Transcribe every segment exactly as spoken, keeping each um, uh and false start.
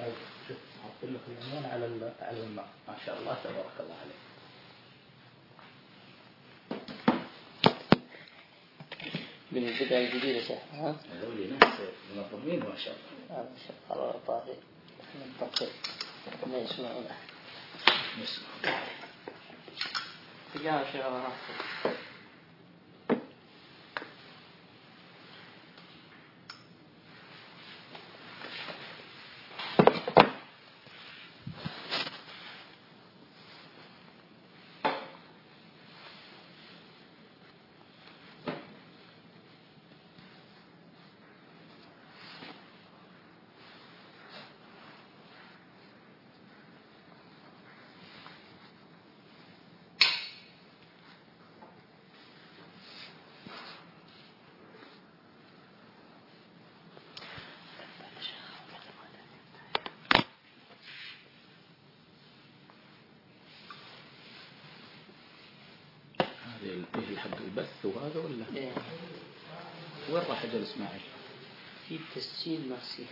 شوف حط لك العنوان على على الماء ما شاء الله تبارك الله عليك. من البداية الجديدة صح ها؟ هذول ناس منظمين ما شاء الله. ما شاء الله طاغي منطقي ما يسمعونه. نسمع. يا شيخ الله يحفظك. ايه الحق البث وهذا ولا ايه وين راح اجل اسماعيل؟ في تسجيل مرسي.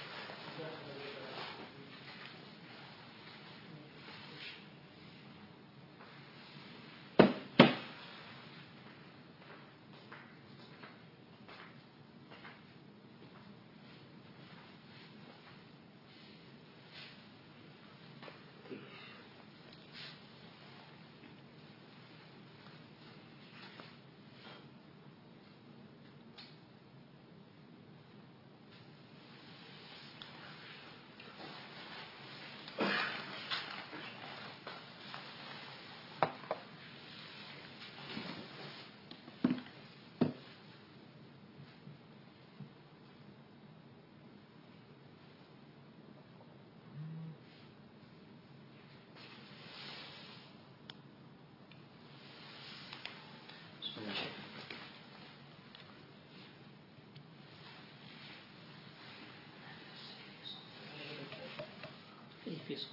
في صوت.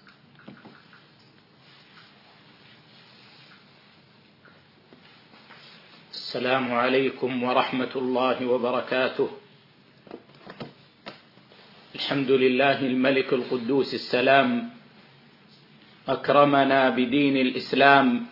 السلام عليكم ورحمة الله وبركاته. الحمد لله الملك القدوس السلام أكرمنا بدين الإسلام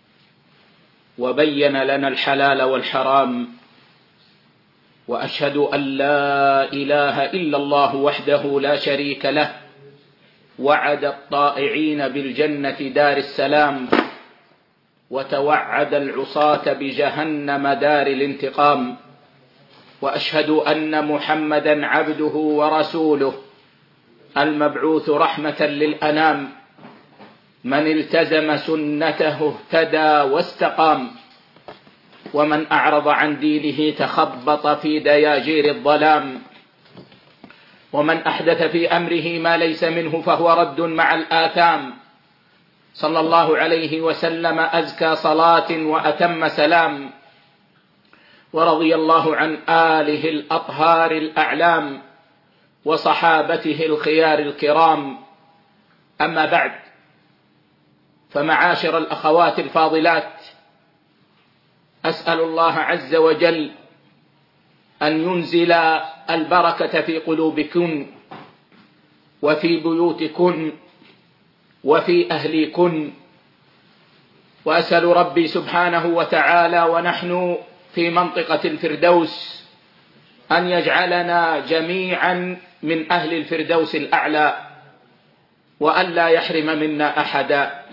وبين لنا الحلال والحرام، وأشهد أن لا إله إلا الله وحده لا شريك له وعد الطائعين بالجنة دار السلام وتوعد العصاة بجهنم دار الانتقام، وأشهد أن محمدا عبده ورسوله المبعوث رحمة للأنام، من التزم سنته اهتدى واستقام، ومن أعرض عن دينه تخبط في دياجير الظلام، ومن أحدث في أمره ما ليس منه فهو رد مع الآثام، صلى الله عليه وسلم أزكى صلاة وأتم سلام، ورضي الله عن آله الأطهار الأعلام وصحابته الخيار الكرام. أما بعد، فمعاشر الأخوات الفاضلات، أسأل الله عز وجل أن ينزل البركة في قلوبكن وفي بيوتكن وفي أهليكن، وأسأل ربي سبحانه وتعالى ونحن في منطقة الفردوس أن يجعلنا جميعا من أهل الفردوس الأعلى وأن لا يحرم منا أحدا.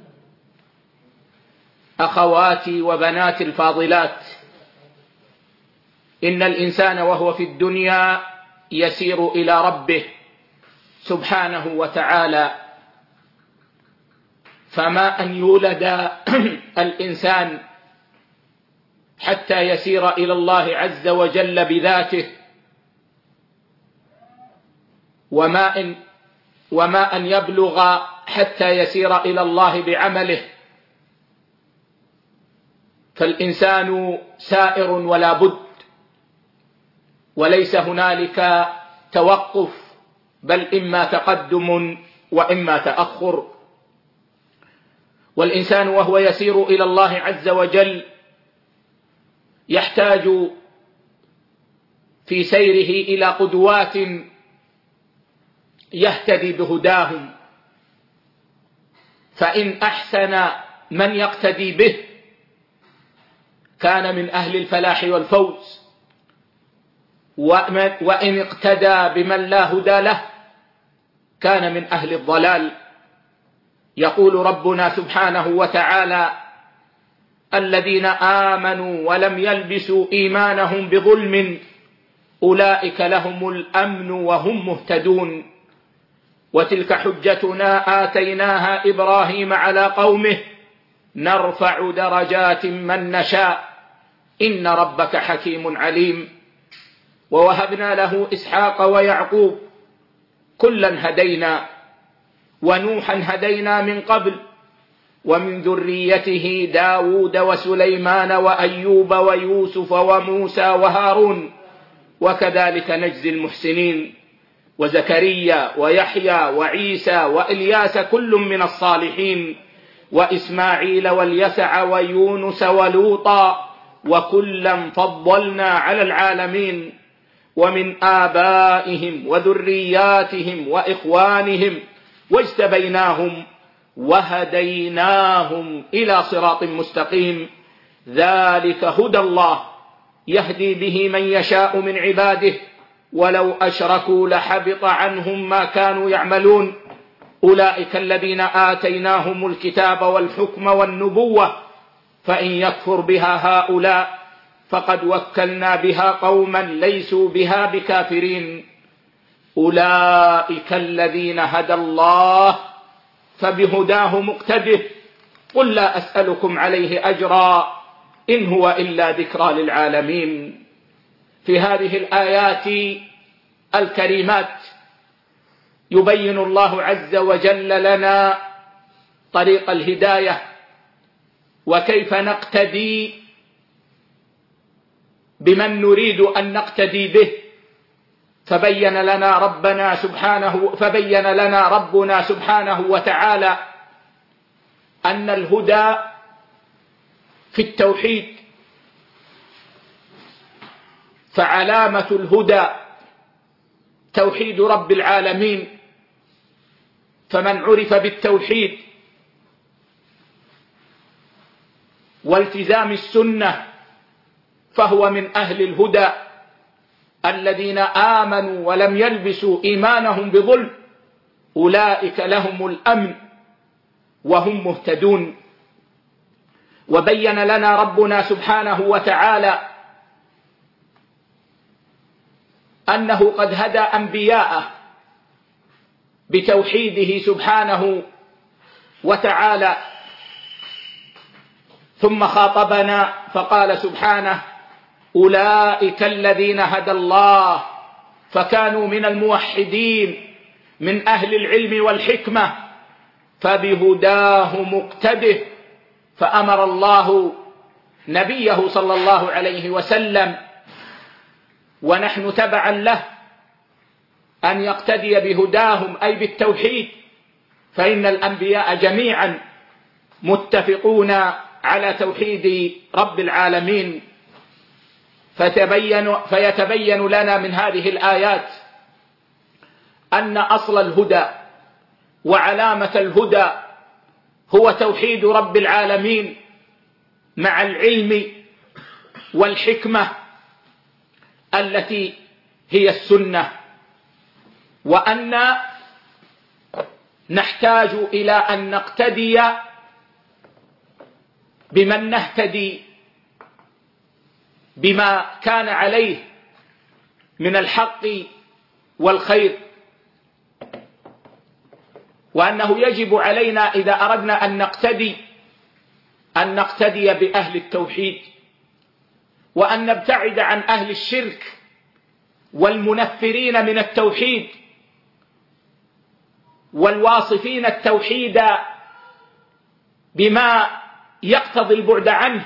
أخواتي وبناتي الفاضلات، إن الإنسان وهو في الدنيا يسير إلى ربه سبحانه وتعالى، فما أن يولد الإنسان حتى يسير إلى الله عز وجل بذاته، وما أن, وما أن يبلغ حتى يسير إلى الله بعمله، فالإنسان سائر ولا بد، وليس هنالك توقف، بل إما تقدم وإما تأخر. والإنسان وهو يسير إلى الله عز وجل يحتاج في سيره إلى قدوات يهتدي بهداهم، فإن أحسن من يقتدي به كان من أهل الفلاح والفوز، وإن اقتدى بمن لا هدى له كان من أهل الضلال. يقول ربنا سبحانه وتعالى: الذين آمنوا ولم يلبسوا إيمانهم بظلم أولئك لهم الأمن وهم مهتدون. وتلك حجتنا آتيناها إبراهيم على قومه نرفع درجات من نشاء إن ربك حكيم عليم. ووهبنا له إسحاق ويعقوب كلا هدينا، ونوحا هدينا من قبل، ومن ذريته داود وسليمان وأيوب ويوسف وموسى وهارون، وكذلك نجزي المحسنين. وزكريا ويحيى وعيسى وإلياس كل من الصالحين، وإسماعيل واليسع ويونس ولوطا وكلا فضلنا على العالمين. ومن آبائهم وذرياتهم وإخوانهم واجتبيناهم وهديناهم إلى صراط مستقيم. ذلك هدى الله يهدي به من يشاء من عباده ولو أشركوا لحبط عنهم ما كانوا يعملون. أولئك الذين آتيناهم الكتاب والحكم والنبوة، فإن يكفر بها هؤلاء فقد وكلنا بها قوما ليسوا بها بكافرين. أولئك الذين هدى الله فبهداه مقتده. قل لا أسألكم عليه أجرا إن هو إلا ذكرى للعالمين. في هذه الآيات الكريمات يبين الله عز وجل لنا طريق الهداية وكيف نقتدي بمن نريد أن نقتدي به. فبين لنا ربنا سبحانه فبين لنا ربنا سبحانه وتعالى أن الهدى في التوحيد، فعلامة الهدى توحيد رب العالمين، فمن عرف بالتوحيد والتزام السنة فهو من أهل الهدى الذين آمنوا ولم يلبسوا إيمانهم بظلم أولئك لهم الأمن وهم مهتدون. وبين لنا ربنا سبحانه وتعالى أنه قد هدى أنبياءه بتوحيده سبحانه وتعالى، ثم خاطبنا فقال سبحانه: أولئك الذين هدى الله فكانوا من الموحدين من أهل العلم والحكمة فبهداه مقتده. فأمر الله نبيه صلى الله عليه وسلم ونحن تبعا له أن يقتدي بهداهم أي بالتوحيد، فإن الأنبياء جميعا متفقون على توحيد رب العالمين. فتبين فيتبين لنا من هذه الآيات أن أصل الهدى وعلامة الهدى هو توحيد رب العالمين مع العلم والحكمة التي هي السنة، وأن نحتاج إلى أن نقتدي بمن نهتدي بما كان عليه من الحق والخير، وأنه يجب علينا إذا أردنا أن نقتدي أن نقتدي بأهل التوحيد، وأن نبتعد عن أهل الشرك والمنفرين من التوحيد والواصفين التوحيد بما يقتضي البعد عنه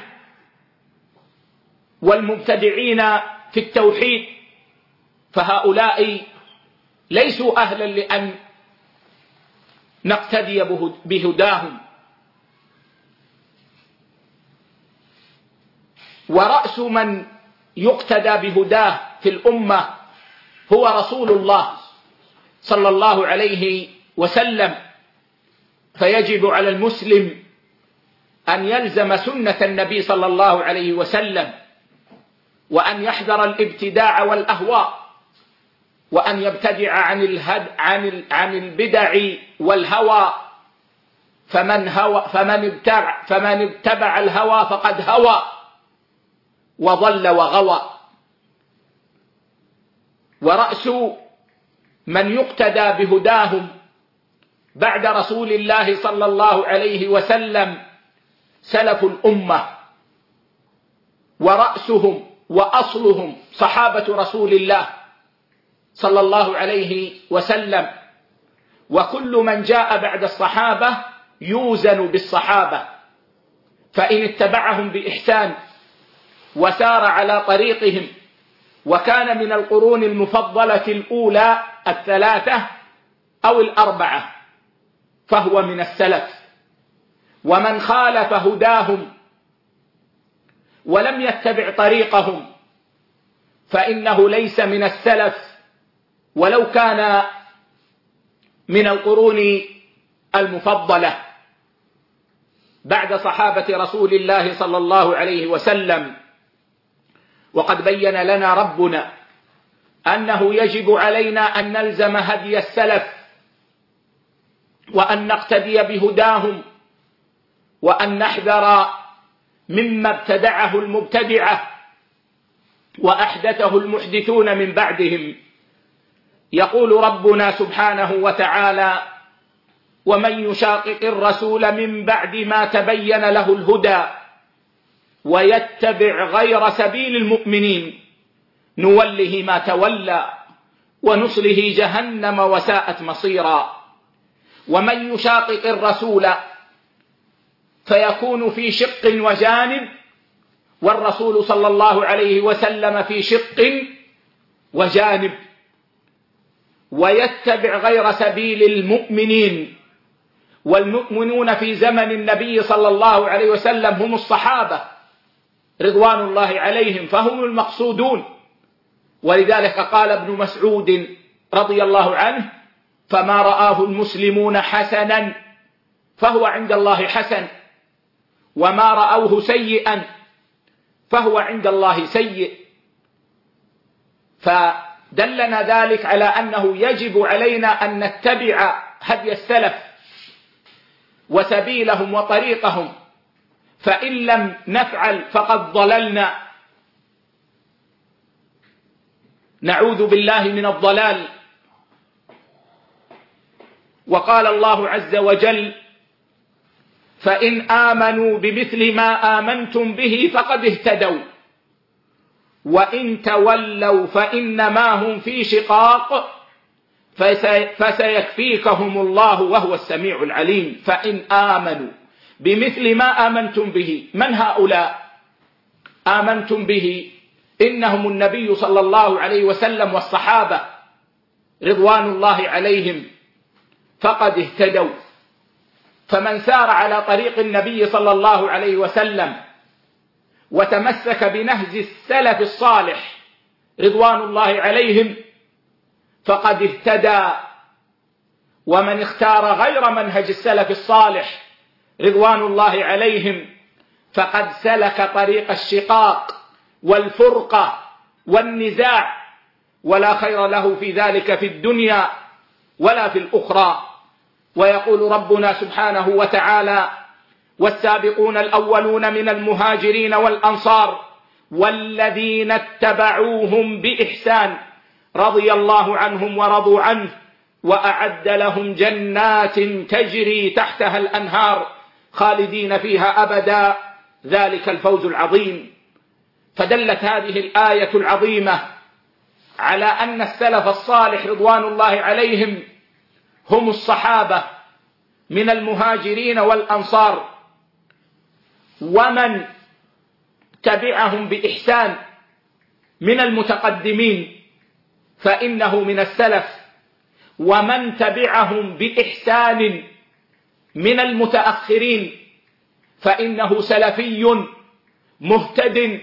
والمبتدعين في التوحيد، فهؤلاء ليسوا أهلا لأن نقتدي بهداهم. ورأس من يقتدى بهداه في الأمة هو رسول الله صلى الله عليه وسلم، فيجب على المسلم أن يلزم سنة النبي صلى الله عليه وسلم، وأن يحذر الابتداع والأهواء، وأن يبتدع عن الهد عن عن البدع والهوى. فمن هوى فمن ابتدع فمن اتبع الهوى فقد هوى وضل وغوى. ورأس من يقتدى بهداهم بعد رسول الله صلى الله عليه وسلم سلف الأمة، ورأسهم وأصلهم صحابة رسول الله صلى الله عليه وسلم. وكل من جاء بعد الصحابة يوزن بالصحابة، فإن اتبعهم بإحسان وسار على طريقهم وكان من القرون المفضلة الأولى الثلاثة أو الأربعة فهو من السلف. ومن خالف هداهم ولم يتبع طريقهم فإنه ليس من السلف ولو كان من القرون المفضلة بعد صحابة رسول الله صلى الله عليه وسلم. وقد بين لنا ربنا أنه يجب علينا أن نلزم هدي السلف وأن نقتدي بهداهم، وأن نحذر مما ابتدعه المبتدعة وأحدثه المحدثون من بعدهم. يقول ربنا سبحانه وتعالى: ومن يشاقق الرسول من بعد ما تبين له الهدى ويتبع غير سبيل المؤمنين نوله ما تولى ونصله جهنم وساءت مصيرا. ومن يشاقق الرسول فيكون في شق وجانب، والرسول صلى الله عليه وسلم في شق وجانب، ويتبع غير سبيل المؤمنين. والمؤمنون في زمن النبي صلى الله عليه وسلم هم الصحابة رضوان الله عليهم، فهم المقصودون. ولذلك قال ابن مسعود رضي الله عنه: فما رآه المسلمون حسنا فهو عند الله حسن، وما رأوه سيئا فهو عند الله سيء. فدلنا ذلك على أنه يجب علينا أن نتبع هدي السلف وسبيلهم وطريقهم، فإن لم نفعل فقد ضللنا، نعوذ بالله من الضلال. وقال الله عز وجل: فإن آمنوا بمثل ما آمنتم به فقد اهتدوا وإن تولوا فإنما هم في شقاق فسيكفيكهم الله وهو السميع العليم. فإن آمنوا بمثل ما آمنتم به، من هؤلاء آمنتم به؟ إنهم النبي صلى الله عليه وسلم والصحابة رضوان الله عليهم، فقد اهتدوا. فمن سار على طريق النبي صلى الله عليه وسلم وتمسك بنهج السلف الصالح رضوان الله عليهم فقد اهتدى. ومن اختار غير منهج السلف الصالح رضوان الله عليهم فقد سلك طريق الشقاق والفرقة والنزاع، ولا خير له في ذلك في الدنيا ولا في الأخرى. ويقول ربنا سبحانه وتعالى: والسابقون الأولون من المهاجرين والأنصار والذين اتبعوهم بإحسان رضي الله عنهم ورضوا عنه وأعد لهم جنات تجري تحتها الأنهار خالدين فيها أبدا ذلك الفوز العظيم. فدلت هذه الآية العظيمة على أن السلف الصالح رضوان الله عليهم هم الصحابة من المهاجرين والأنصار، ومن تبعهم بإحسان من المتقدمين فإنه من السلف، ومن تبعهم بإحسان من المتأخرين فإنه سلفي مهتد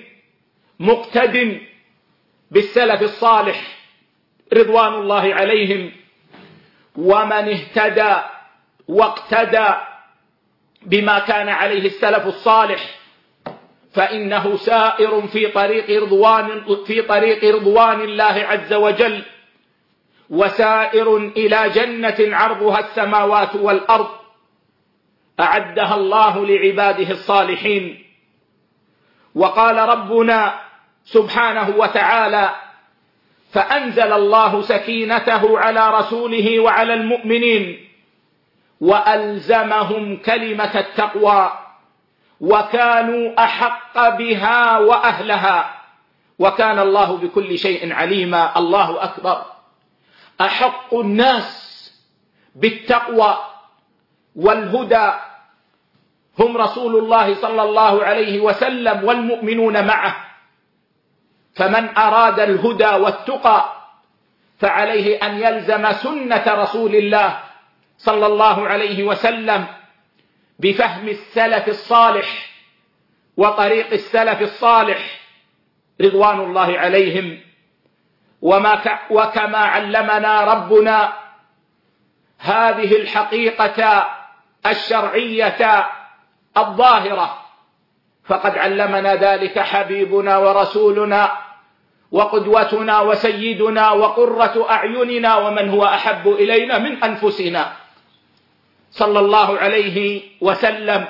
مقتد بالسلف الصالح رضوان الله عليهم. ومن اهتدى واقتدى بما كان عليه السلف الصالح فإنه سائر في طريق رضوان في طريق رضوان الله عز وجل، وسائر إلى جنة عرضها السماوات والأرض أعدها الله لعباده الصالحين. وقال ربنا سبحانه وتعالى: فأنزل الله سكينته على رسوله وعلى المؤمنين وألزمهم كلمة التقوى وكانوا أحق بها وأهلها وكان الله بكل شيء عليما. الله أكبر. أحق الناس بالتقوى والهدى هم رسول الله صلى الله عليه وسلم والمؤمنون معه، فمن أراد الهدى والتقى فعليه أن يلزم سنة رسول الله صلى الله عليه وسلم بفهم السلف الصالح وطريق السلف الصالح رضوان الله عليهم. وما ك... وكما علمنا ربنا هذه الحقيقة الشرعية الظاهرة فقد علمنا ذلك حبيبنا ورسولنا وقدوتنا وسيدنا وقرة أعيننا ومن هو أحب إلينا من أنفسنا صلى الله عليه وسلم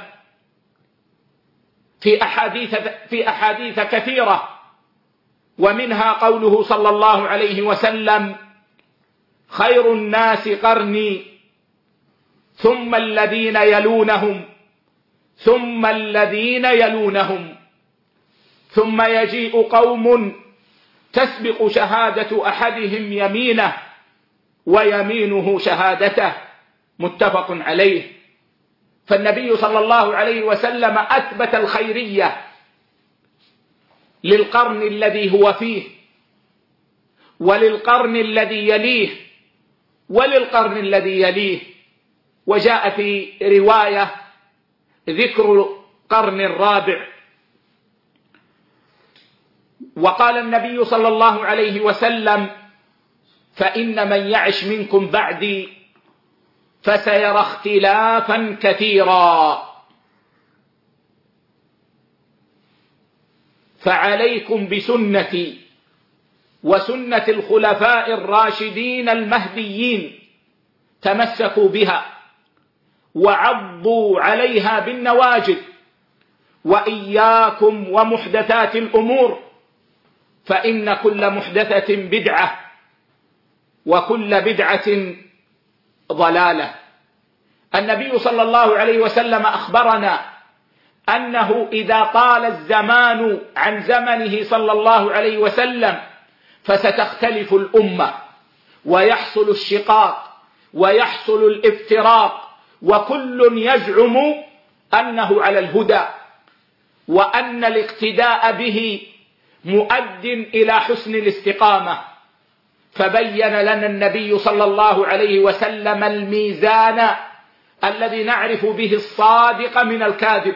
في أحاديث, في أحاديث كثيرة، ومنها قوله صلى الله عليه وسلم: خير الناس قرني ثم الذين يلونهم ثم الذين يلونهم ثم يجيء قوم تسبق شهادة أحدهم يمينه ويمينه شهادته. متفق عليه. فالنبي صلى الله عليه وسلم أثبت الخيرية للقرن الذي هو فيه وللقرن الذي يليه وللقرن الذي يليه. وجاء في رواية ذكر القرن الرابع. وقال النبي صلى الله عليه وسلم: فإن من يعش منكم بعدي فسيرى اختلافا كثيرا فعليكم بسنتي وسنة الخلفاء الراشدين المهديين تمسكوا بها وعضوا عليها بالنواجذ، وإياكم ومحدثات الأمور فإن كل محدثة بدعة وكل بدعة ضلالة. النبي صلى الله عليه وسلم أخبرنا أنه إذا طال الزمان عن زمنه صلى الله عليه وسلم فستختلف الأمة ويحصل الشقاق ويحصل الافتراق، وكل يزعم أنه على الهدى وأن الاقتداء به مؤد إلى حسن الاستقامة. فبين لنا النبي صلى الله عليه وسلم الميزان الذي نعرف به الصادق من الكاذب.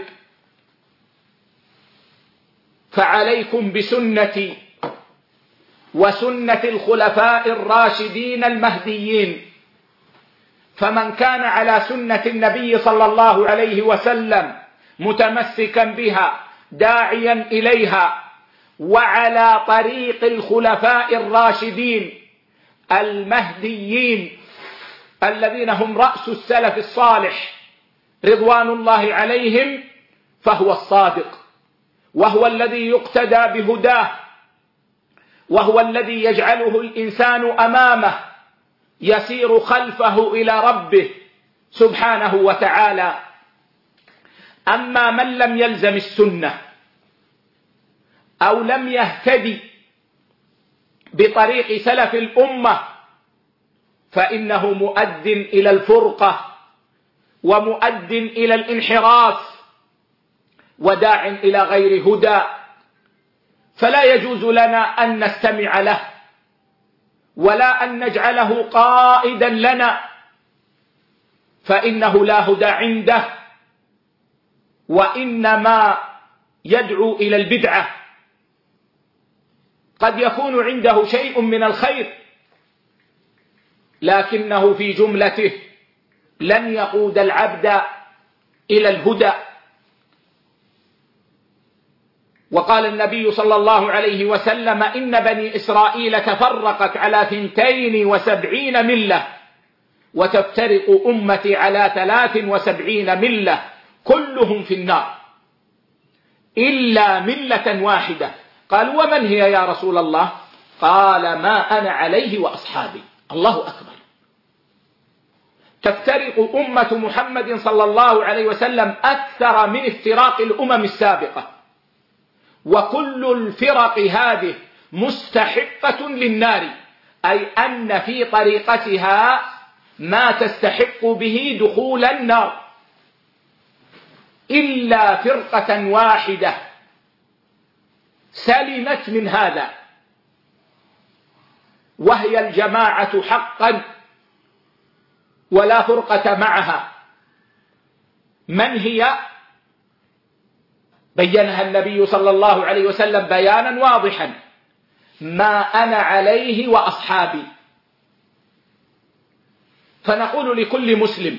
فعليكم بسنتي وسنة الخلفاء الراشدين المهديين، فمن كان على سنة النبي صلى الله عليه وسلم متمسكا بها داعيا إليها وعلى طريق الخلفاء الراشدين المهديين الذين هم رأس السلف الصالح رضوان الله عليهم، فهو الصادق وهو الذي يقتدى بهداه وهو الذي يجعله الإنسان أمامه يسير خلفه إلى ربه سبحانه وتعالى. أما من لم يلزم السنة أو لم يهتدي بطريق سلف الأمة فإنه مؤد إلى الفرقة ومؤد إلى الانحراف وداع إلى غير هدى، فلا يجوز لنا أن نستمع له ولا أن نجعله قائدا لنا، فإنه لا هدى عنده وإنما يدعو إلى البدعة. قد يكون عنده شيء من الخير لكنه في جملته لن يقود العبد إلى الهدى. وقال النبي صلى الله عليه وسلم: إن بني إسرائيل تفرقت على ثنتين وسبعين ملة، وتفترق أمتي على ثلاث وسبعين ملة، كلهم في النار إلا ملة واحدة. قالوا: ومن هي يا رسول الله؟ قال: ما أنا عليه وأصحابي. الله أكبر. تفترق أمة محمد صلى الله عليه وسلم أكثر من افتراق الأمم السابقة، وكل الفرق هذه مستحقة للنار، أي أن في طريقتها ما تستحق به دخول النار، إلا فرقة واحدة سلمت من هذا، وهي الجماعة حقا ولا فرقة معها. من هي؟ بينها النبي صلى الله عليه وسلم بيانا واضحا: ما أنا عليه وأصحابي. فنقول لكل مسلم: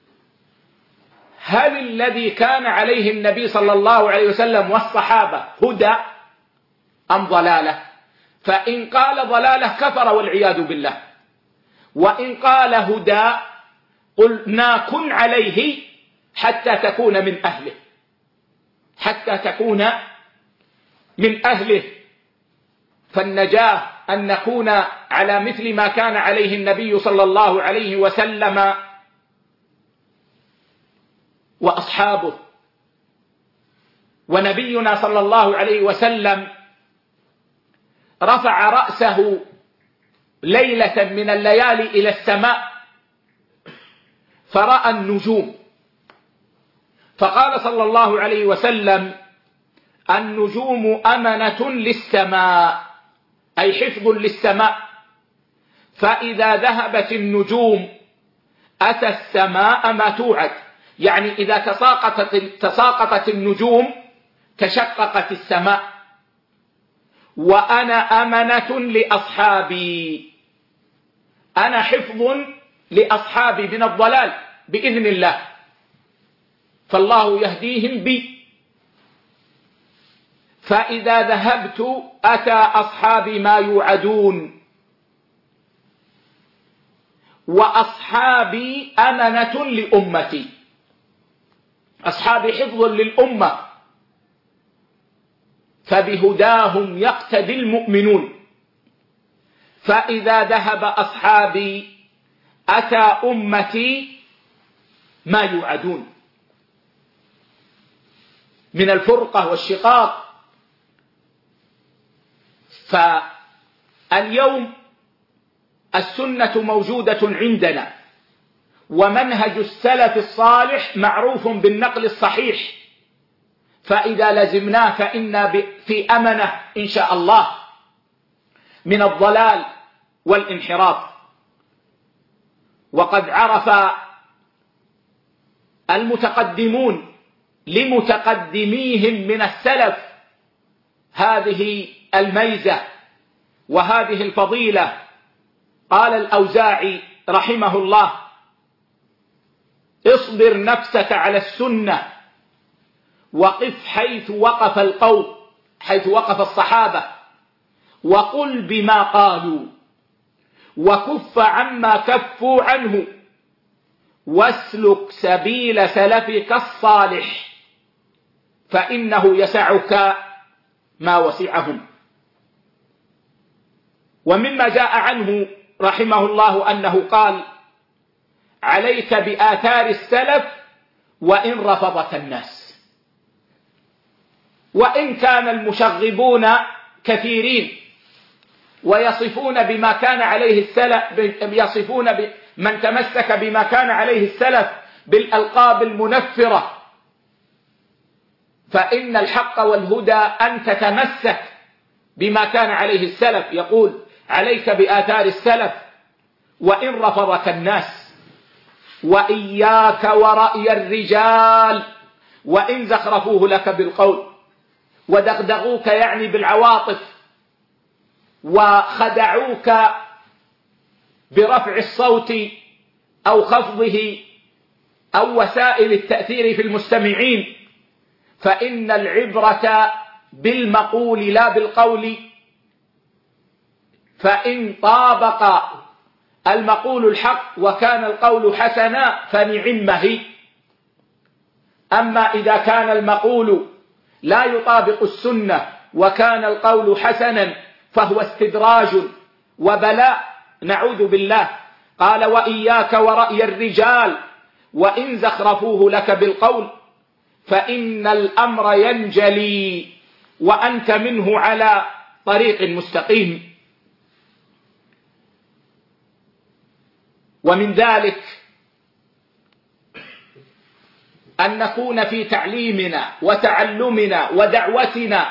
هل الذي كان عليه النبي صلى الله عليه وسلم والصحابة هدى أم ضلالة؟ فإن قال ضلالة كفر والعياذ بالله، وإن قال هدى قلنا كن عليه حتى تكون من أهله، حتى تكون من أهله. فالنجاة أن نكون على مثل ما كان عليه النبي صلى الله عليه وسلم وأصحابه. ونبينا صلى الله عليه وسلم رفع رأسه ليلة من الليالي إلى السماء فرأى النجوم، فقال صلى الله عليه وسلم: النجوم أمنة للسماء، أي حفظ للسماء، فإذا ذهبت النجوم أتى السماء ما توعد. يعني إذا تساقطت, تساقطت النجوم تشققت السماء. وأنا أمنة لأصحابي، أنا حفظ لأصحابي من الضلال بإذن الله، فالله يهديهم بي. فإذا ذهبت أتى أصحابي ما يوعدون. وأصحابي أمنة لأمتي، أصحابي حفظ للأمة، فبهداهم يقتدي المؤمنون. فإذا ذهب أصحابي أتى أمتي ما يوعدون من الفرقة والشقاق. فاليوم السنة موجودة عندنا، ومنهج السلف الصالح معروف بالنقل الصحيح، فإذا لزمناه فإنا في أمنة إن شاء الله من الضلال والانحراف. وقد عرف المتقدمون لمتقدميهم من السلف هذه الميزة وهذه الفضيلة. قال الأوزاعي رحمه الله: اصبر نفسك على السنة وقف حيث وقف القوم، حيث وقف الصحابة، وقل بما قالوا، وكف عما كفوا عنه، واسلك سبيل سلفك الصالح، فإنه يسعك ما وسعهم. ومما جاء عنه رحمه الله أنه قال: عليك بآثار السلف وإن رفضك الناس. وإن كان المشغبون كثيرين ويصفون بما كان عليه السلف، يصفون من تمسك بما كان عليه السلف بالألقاب المنفرة، فإن الحق والهدى أن تتمسك بما كان عليه السلف. يقول: عليك بآثار السلف وإن رفضك الناس، وإياك ورأي الرجال وإن زخرفوه لك بالقول، ودغدغوك يعني بالعواطف، وخدعوك برفع الصوت أو خفضه أو وسائل التأثير في المستمعين، فإن العبرة بالمقول لا بالقول، فإن طابق المقول الحق وكان القول حسنا فنعمه. أما إذا كان المقول لا يطابق السنة وكان القول حسنا فهو استدراج وبلاء، نعوذ بالله. قال: وإياك ورأي الرجال وإن زخرفوه لك بالقول فإن الأمر ينجلي وأنت منه على طريق مستقيم. ومن ذلك أن نكون في تعليمنا وتعلمنا ودعوتنا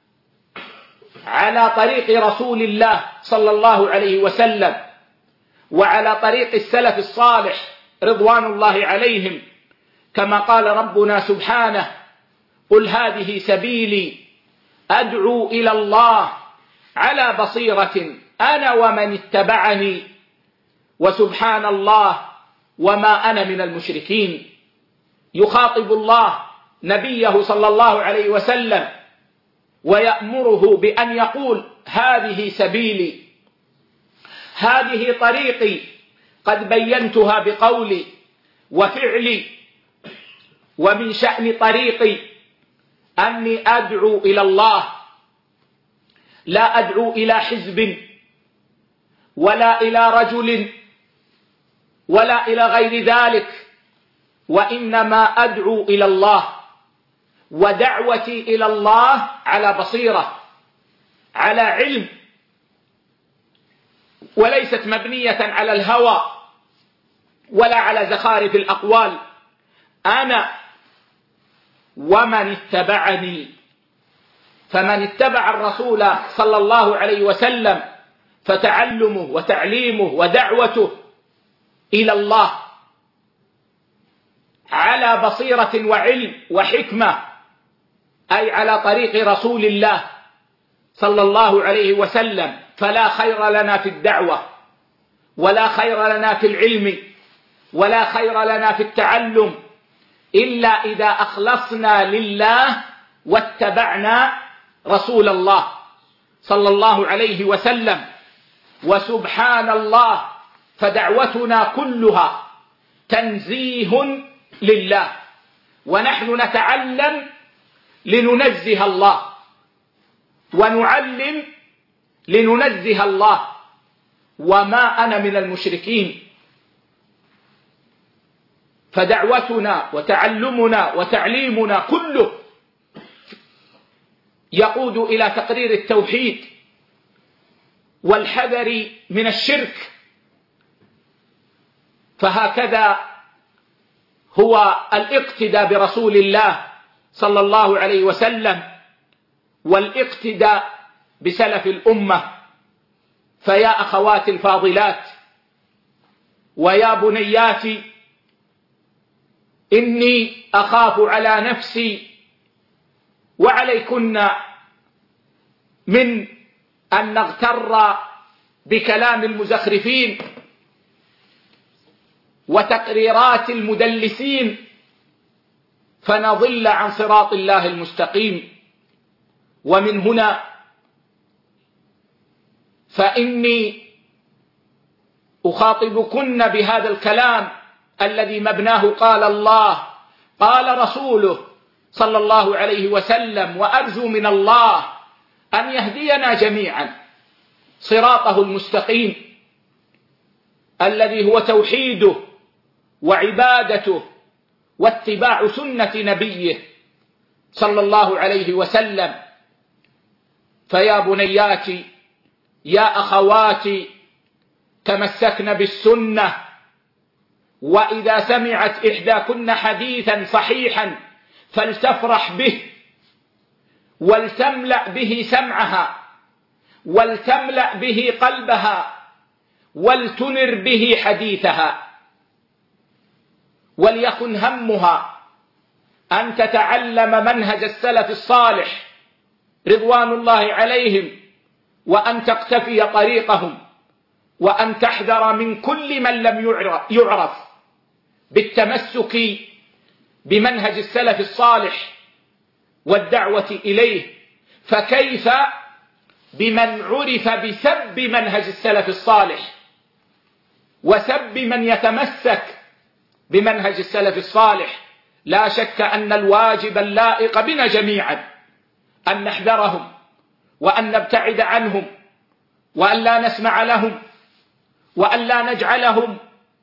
على طريق رسول الله صلى الله عليه وسلم وعلى طريق السلف الصالح رضوان الله عليهم، كما قال ربنا سبحانه: قل هذه سبيلي أدعو إلى الله على بصيرة أنا ومن اتبعني وسبحان الله وما أنا من المشركين. يخاطب الله نبيه صلى الله عليه وسلم ويأمره بأن يقول: هذه سبيلي، هذه طريقي، قد بينتها بقولي وفعلي. ومن شأن طريقي أني أدعو إلى الله، لا أدعو إلى حزب ولا إلى رجل ولا إلى غير ذلك، وإنما أدعو إلى الله، ودعوتي إلى الله على بصيرة، على علم، وليست مبنية على الهوى ولا على زخارف الأقوال. أنا ومن اتبعني، فمن اتبع الرسول صلى الله عليه وسلم فتعلمه وتعليمه ودعوته إلى الله على بصيرة وعلم وحكمة، أي على طريق رسول الله صلى الله عليه وسلم، فلا خير لنا في الدعوة ولا خير لنا في العلم ولا خير لنا في التعلم إلا إذا أخلصنا لله واتبعنا رسول الله صلى الله عليه وسلم. وسبحان الله، فدعوتنا كلها تنزيه لله، ونحن نتعلم لننزه الله ونعلم لننزه الله، وما أنا من المشركين. فدعوتنا وتعلمنا وتعليمنا كله يقود إلى تقرير التوحيد والحذر من الشرك. فهكذا هو الاقتداء برسول الله صلى الله عليه وسلم والاقتداء بسلف الأمة. فيا أخواتي الفاضلات ويا بنياتي، إني أخاف على نفسي وعليكن من أن نغتر بكلام المزخرفين وتقريرات المدلسين فنضل عن صراط الله المستقيم. ومن هنا فإني أخاطبكن بهذا الكلام الذي مبناه قال الله قال رسوله صلى الله عليه وسلم، وأرجو من الله أن يهدينا جميعا صراطه المستقيم الذي هو توحيده وعبادته واتباع سنة نبيه صلى الله عليه وسلم. فيا بنياتي يا أخواتي، تمسكن بالسنة، وإذا سمعت إحداكن حديثا صحيحا فلتفرح به ولتملأ به سمعها ولتملأ به قلبها ولتنر به حديثها، وليكن همها أن تتعلم منهج السلف الصالح رضوان الله عليهم وأن تقتفي طريقهم وأن تحذر من كل من لم يعرف بالتمسك بمنهج السلف الصالح والدعوة إليه، فكيف بمن عرف بسب منهج السلف الصالح وسب من يتمسك بمنهج السلف الصالح؟ لا شك أن الواجب اللائق بنا جميعا أن نحذرهم وأن نبتعد عنهم وأن لا نسمع لهم وأن لا نجعلهم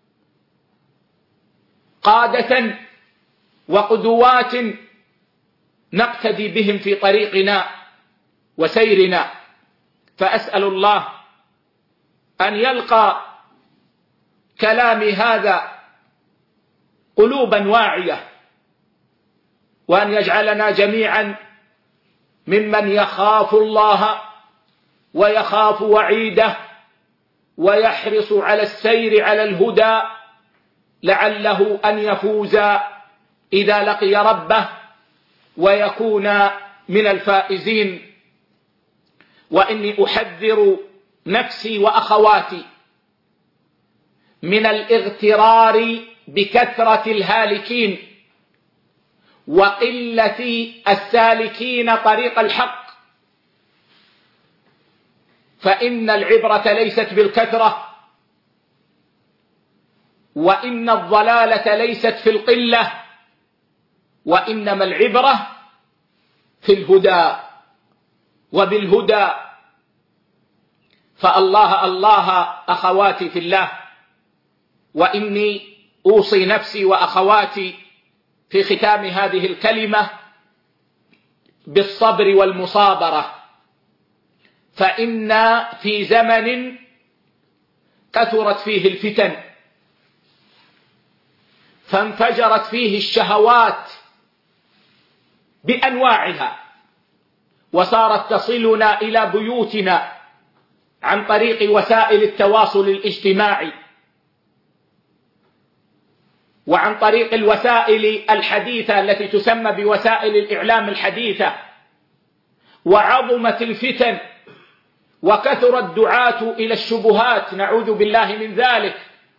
قادة وقدوات نقتدي بهم في طريقنا وسيرنا. فأسأل الله أن يلقى كلامي هذا قلوبا واعية، وأن يجعلنا جميعا ممن يخاف الله ويخاف وعيده ويحرص على السير على الهدى لعله أن يفوز إذا لقي ربه ويكون من الفائزين. وإني أحذر نفسي وأخواتي من الاغترار بكثرة الهالكين وقلة السالكين طريق الحق، فإن العبرة ليست بالكثرة، وإن الضلالة ليست في القلة، وإنما العبرة في الهدى وبالهدى. فالله الله أخواتي في الله، وإني أوصي نفسي وأخواتي في ختام هذه الكلمة بالصبر والمصابرة، فإن في زمن كثرت فيه الفتن فانفجرت فيه الشهوات بأنواعها وصارت تصلنا إلى بيوتنا عن طريق وسائل التواصل الاجتماعي وعن طريق الوسائل الحديثة التي تسمى بوسائل الإعلام الحديثة، وعظمت الفتن وكثر الدعاة إلى الشبهات، نعوذ بالله من ذلك.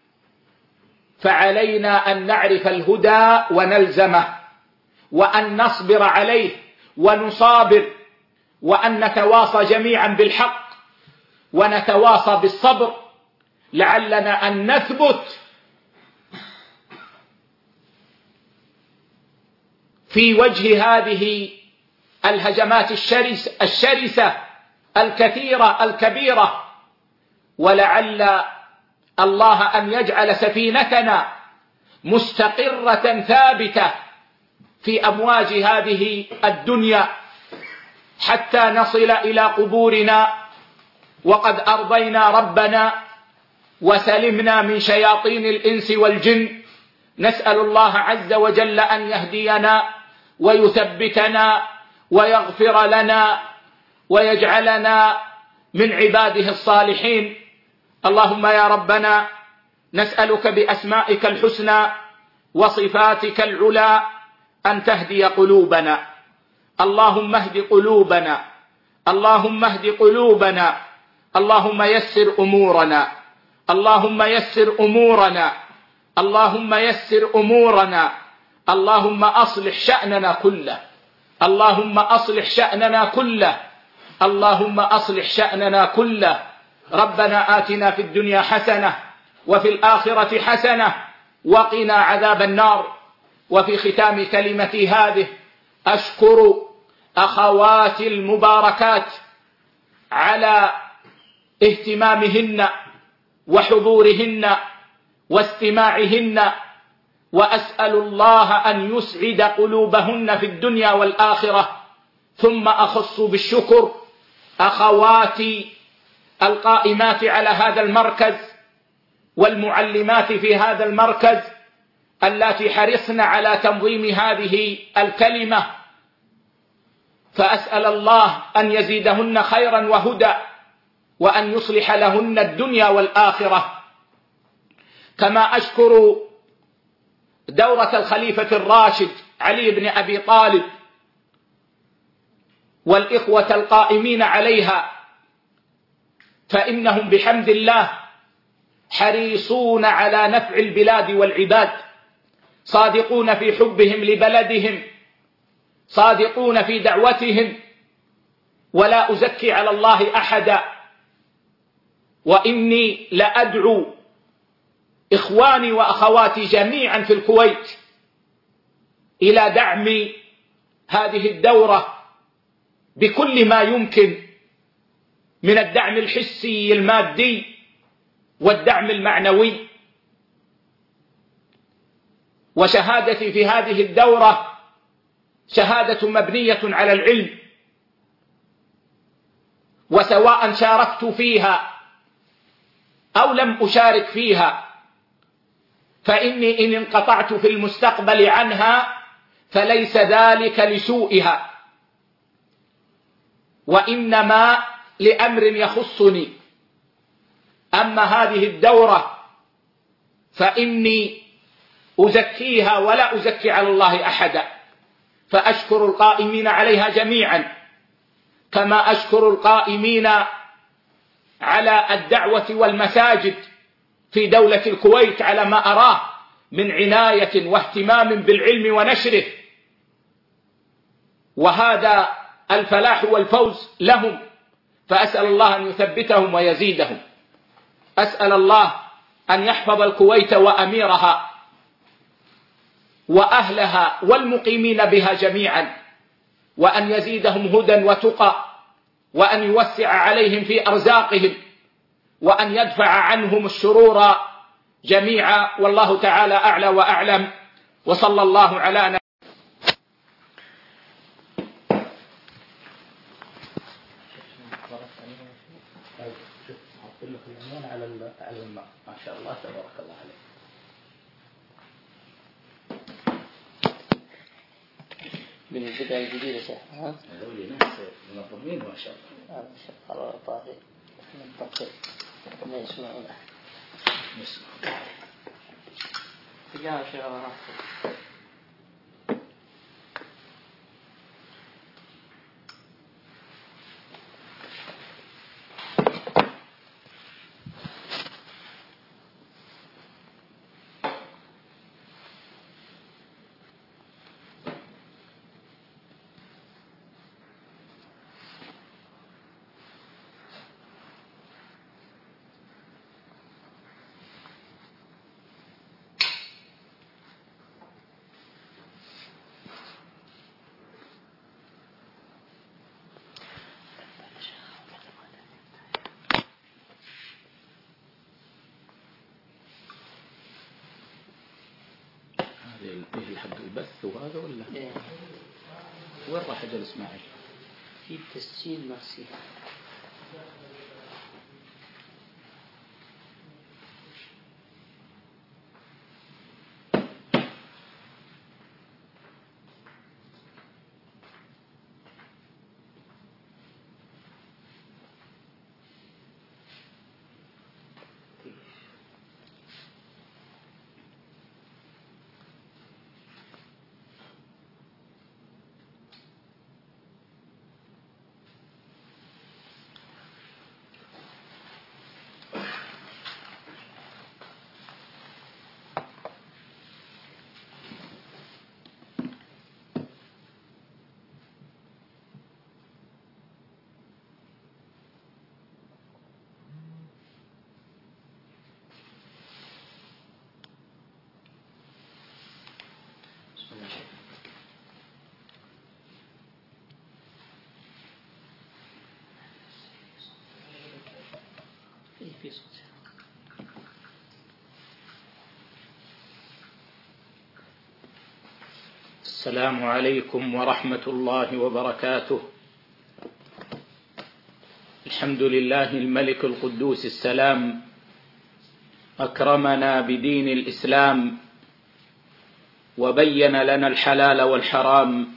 فعلينا أن نعرف الهدى ونلزمه، وأن نصبر عليه ونصابر، وأن نتواصى جميعا بالحق ونتواصى بالصبر لعلنا أن نثبت في وجه هذه الهجمات الشرسة, الشرسة الكثيرة الكبيرة، ولعل الله أن يجعل سفينتنا مستقرة ثابتة في أمواج هذه الدنيا حتى نصل إلى قبورنا وقد أرضينا ربنا وسلمنا من شياطين الإنس والجن. نسأل الله عز وجل أن يهدينا ويثبتنا ويغفر لنا ويجعلنا من عباده الصالحين. اللهم يا ربنا نسألك بأسمائك الحسنى وصفاتك العلى أن تهدي قلوبنا. اللهم اهد قلوبنا، اللهم اهد قلوبنا، اللهم يسر أمورنا، اللهم يسر أمورنا، اللهم يسر أمورنا، اللهم أصلح شأننا كله، اللهم أصلح شأننا كله، اللهم أصلح شأننا كله. ربنا آتنا في الدنيا حسنة وفي الآخرة حسنة وقنا عذاب النار. وفي ختام كلمتي هذه أشكر أخواتي المباركات على اهتمامهن وحضورهن واستماعهن، وأسأل الله أن يسعد قلوبهن في الدنيا والآخرة. ثم أخص بالشكر أخواتي القائمات على هذا المركز والمعلمات في هذا المركز اللاتي حرصن على تنظيم هذه الكلمة، فأسأل الله أن يزيدهن خيرا وهدى وأن يصلح لهن الدنيا والآخرة. كما أشكر دورة الخليفة الراشد علي بن أبي طالب والإخوة القائمين عليها، فإنهم بحمد الله حريصون على نفع البلاد والعباد، صادقون في حبهم لبلدهم، صادقون في دعوتهم، ولا أزكي على الله أحدا. وإني لأدعو إخواني وأخواتي جميعا في الكويت إلى دعم هذه الدورة بكل ما يمكن من الدعم الحسي المادي والدعم المعنوي. وشهادتي في هذه الدورة شهادة مبنية على العلم، وسواء شاركت فيها أو لم أشارك فيها فإني إن انقطعت في المستقبل عنها فليس ذلك لسوءها، وإنما لأمر يخصني. أما هذه الدورة فإني أزكيها ولا أزكي على الله أحدا، فأشكر القائمين عليها جميعا، كما أشكر القائمين على الدعوة والمساجد في دولة الكويت على ما أراه من عناية واهتمام بالعلم ونشره، وهذا الفلاح والفوز لهم، فأسأل الله أن يثبتهم ويزيدهم. أسأل الله أن يحفظ الكويت وأميرها وأهلها والمقيمين بها جميعا، وأن يزيدهم هدى وتقى، وأن يوسع عليهم في أرزاقهم، وأن يدفع عنهم الشرور جميعا. والله تعالى أعلى وأعلم، وصلى الله على نبينا. على الماء ما شاء الله تبارك الله عليك. من البداية الجديدة شيخ ها؟ هذول ناس منظمين ما شاء الله. ما شاء الله طاهر منطقي ما يسمعون يسمعون. تجاه شيخ الله. ايه حق البث وهذا ولا إيه؟ وين راح اجل اسماعيل؟ في تسجيل مرسي. في صوت. السلام عليكم ورحمة الله وبركاته. الحمد لله الملك القدوس السلام، أكرمنا بدين الإسلام وبين لنا الحلال والحرام،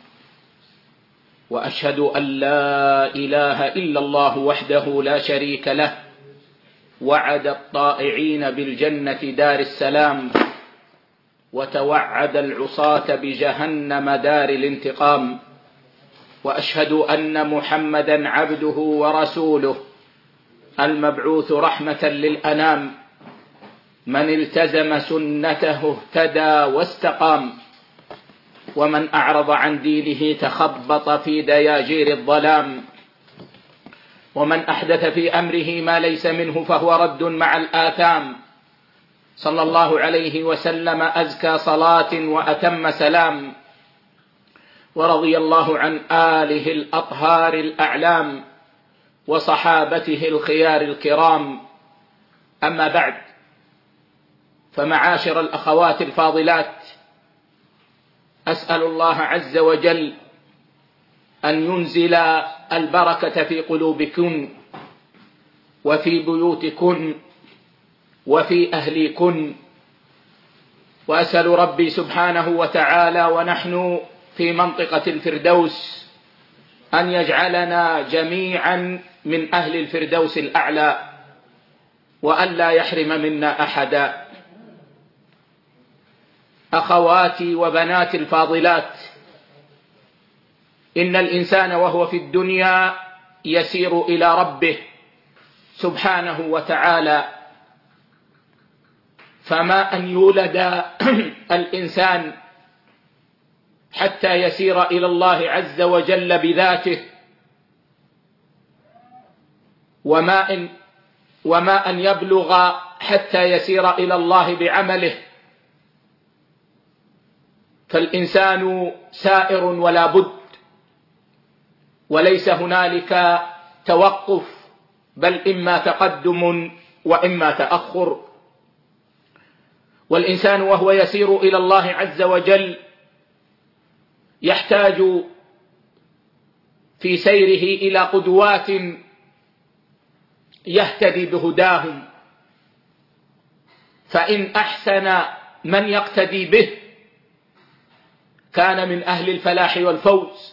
وأشهد أن لا إله إلا الله وحده لا شريك له، وعد الطائعين بالجنة دار السلام، وتوعد العصاة بجهنم دار الانتقام. وأشهد أن محمدا عبده ورسوله المبعوث رحمة للأنام، من التزم سنته اهتدى واستقام، ومن أعرض عن دينه تخبط في دياجير الظلام، ومن أحدث في أمره ما ليس منه فهو رد مع الآثام. صلى الله عليه وسلم أزكى صلاة وأتم سلام، ورضي الله عن آله الأطهار الأعلام وصحابته الخيار الكرام. أما بعد، فمعاشر الأخوات الفاضلات، أسأل الله عز وجل أن ينزل البركة في قلوبكن وفي بيوتكن وفي أهليكن، وأسأل ربي سبحانه وتعالى ونحن في منطقة الفردوس أن يجعلنا جميعا من أهل الفردوس الأعلى، وأن لا يحرم منا أحدا. أخواتي وبناتي الفاضلات، إن الإنسان وهو في الدنيا يسير إلى ربه سبحانه وتعالى، فما أن يولد الإنسان حتى يسير إلى الله عز وجل بذاته، وما أن, وما أن يبلغ حتى يسير إلى الله بعمله، فالإنسان سائر ولا بد، وليس هنالك توقف، بل إما تقدم وإما تأخر. والإنسان وهو يسير إلى الله عز وجل يحتاج في سيره إلى قدوات يهتدي بهداهم، فإن أحسن من يقتدي به كان من أهل الفلاح والفوز،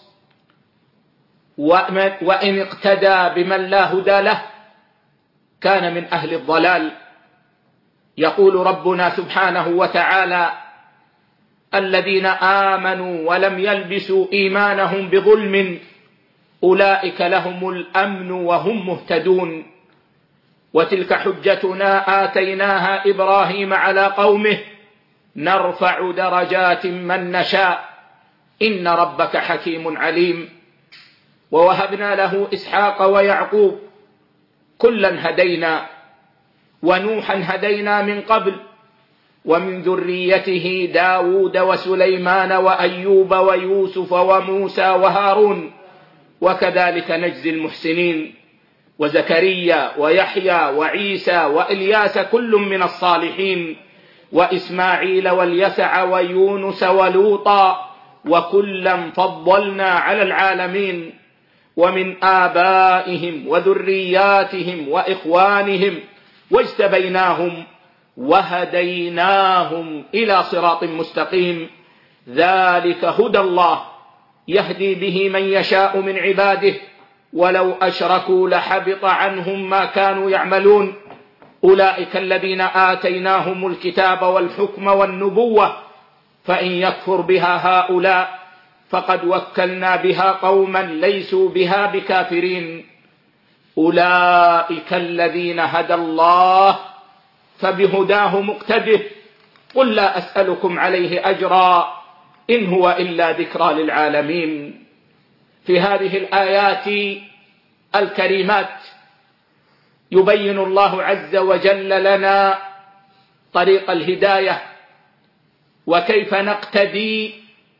وإن اقتدى بمن لا هدى له كان من أهل الضلال. يقول ربنا سبحانه وتعالى: الذين آمنوا ولم يلبسوا إيمانهم بظلم أولئك لهم الأمن وهم مهتدون. وتلك حجتنا آتيناها إبراهيم على قومه نرفع درجات من نشاء إن ربك حكيم عليم. ووهبنا له إسحاق ويعقوب كلا هدينا، ونوحا هدينا من قبل، ومن ذريته داود وسليمان وأيوب ويوسف وموسى وهارون، وكذلك نجزي المحسنين، وزكريا ويحيى وعيسى وإلياس كل من الصالحين، وإسماعيل واليسع ويونس ولوطا وكلا فضلنا على العالمين، ومن آبائهم وذرياتهم وإخوانهم واجتبيناهم وهديناهم إلى صراط مستقيم. ذلك هدى الله يهدي به من يشاء من عباده ولو أشركوا لحبط عنهم ما كانوا يعملون. أولئك الذين آتيناهم الكتاب والحكم والنبوة، فإن يكفر بها هؤلاء فقد وكلنا بها قوما ليسوا بها بكافرين. أولئك الذين هدى الله فبهداه مقتده، قل لا أسألكم عليه أجرا إن هو إلا ذكرى للعالمين. في هذه الآيات الكريمات يبين الله عز وجل لنا طريق الهداية وكيف نقتدي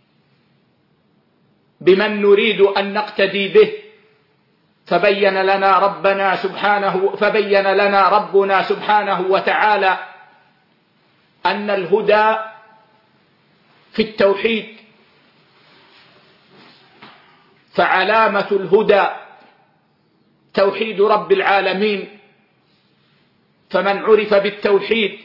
بمن نريد أن نقتدي به. فبين لنا ربنا سبحانه فبين لنا ربنا سبحانه وتعالى أن الهدى في التوحيد، فعلامة الهدى توحيد رب العالمين، فمن عرف بالتوحيد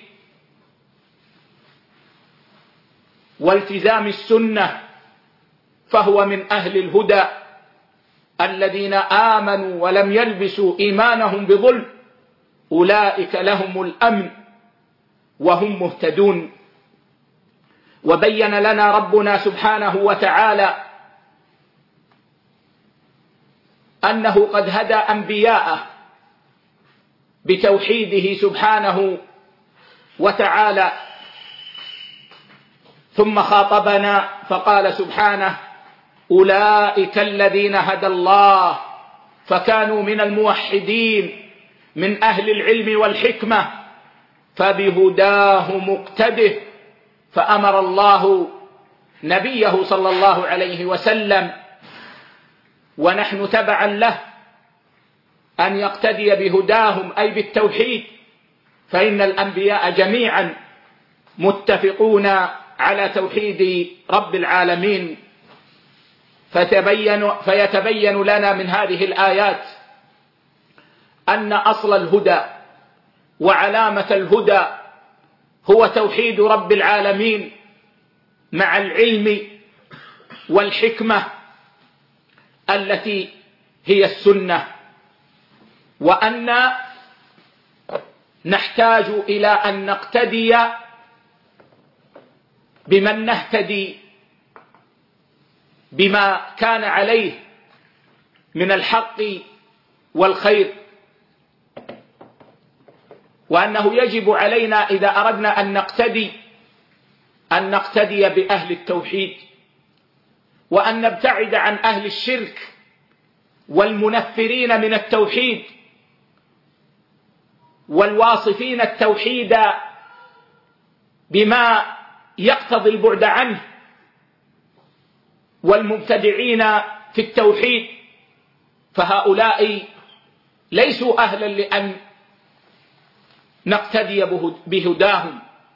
والتزام السنة فهو من أهل الهدى، الذين آمنوا ولم يلبسوا إيمانهم بظلم أولئك لهم الأمن وهم مهتدون. وبين لنا ربنا سبحانه وتعالى أنه قد هدى أنبياءه بتوحيده سبحانه وتعالى. ثم خاطبنا فقال سبحانه: أولئك الذين هدى الله فكانوا من الموحدين من أهل العلم والحكمة فبهداه مقتده. فأمر الله نبيه صلى الله عليه وسلم ونحن تبعا له أن يقتدي بهداهم، أي بالتوحيد، فإن الأنبياء جميعا متفقون على توحيد رب العالمين. فتبين فيتبين لنا من هذه الآيات أن أصل الهدى وعلامة الهدى هو توحيد رب العالمين مع العلم والحكمة التي هي السنة، وأن نحتاج إلى أن نقتدي بمن نهتدي بما كان عليه من الحق والخير، وأنه يجب علينا إذا أردنا أن نقتدي أن نقتدي بأهل التوحيد، وأن نبتعد عن أهل الشرك والمنفرين من التوحيد والواصفين التوحيد بما يقتضي البعد عنه والمبتدعين في التوحيد، فهؤلاء ليسوا أهلا لأن نقتدي بهداهم.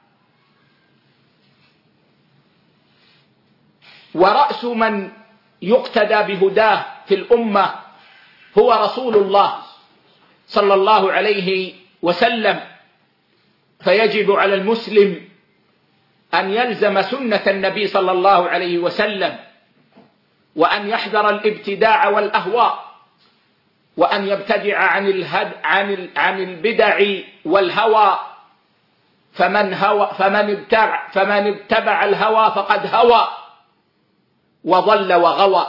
ورأس من يقتدى بهداه في الأمة هو رسول الله صلى الله عليه وسلم، فيجب على المسلم أن يلزم سنة النبي صلى الله عليه وسلم، وأن يحذر الابتداع والأهواء، وأن يبتدع عن الهد عن عن البدع والهوى، فمن هوى فمن ابتدع فمن اتبع الهوى فقد هوى وضل وغوى.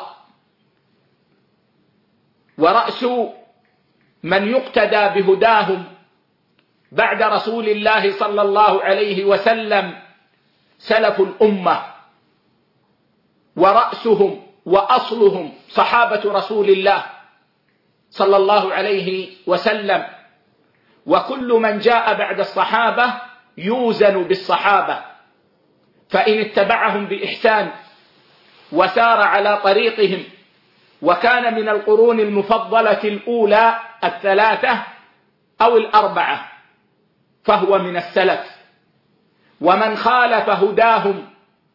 ورأس من يقتدى بهداهم بعد رسول الله صلى الله عليه وسلم سلف الأمة، ورأسهم وأصلهم صحابة رسول الله صلى الله عليه وسلم، وكل من جاء بعد الصحابة يوزن بالصحابة، فإن اتبعهم بإحسان وسار على طريقهم وكان من القرون المفضلة الأولى الثلاثة أو الأربعة فهو من السلف. ومن خالف هداهم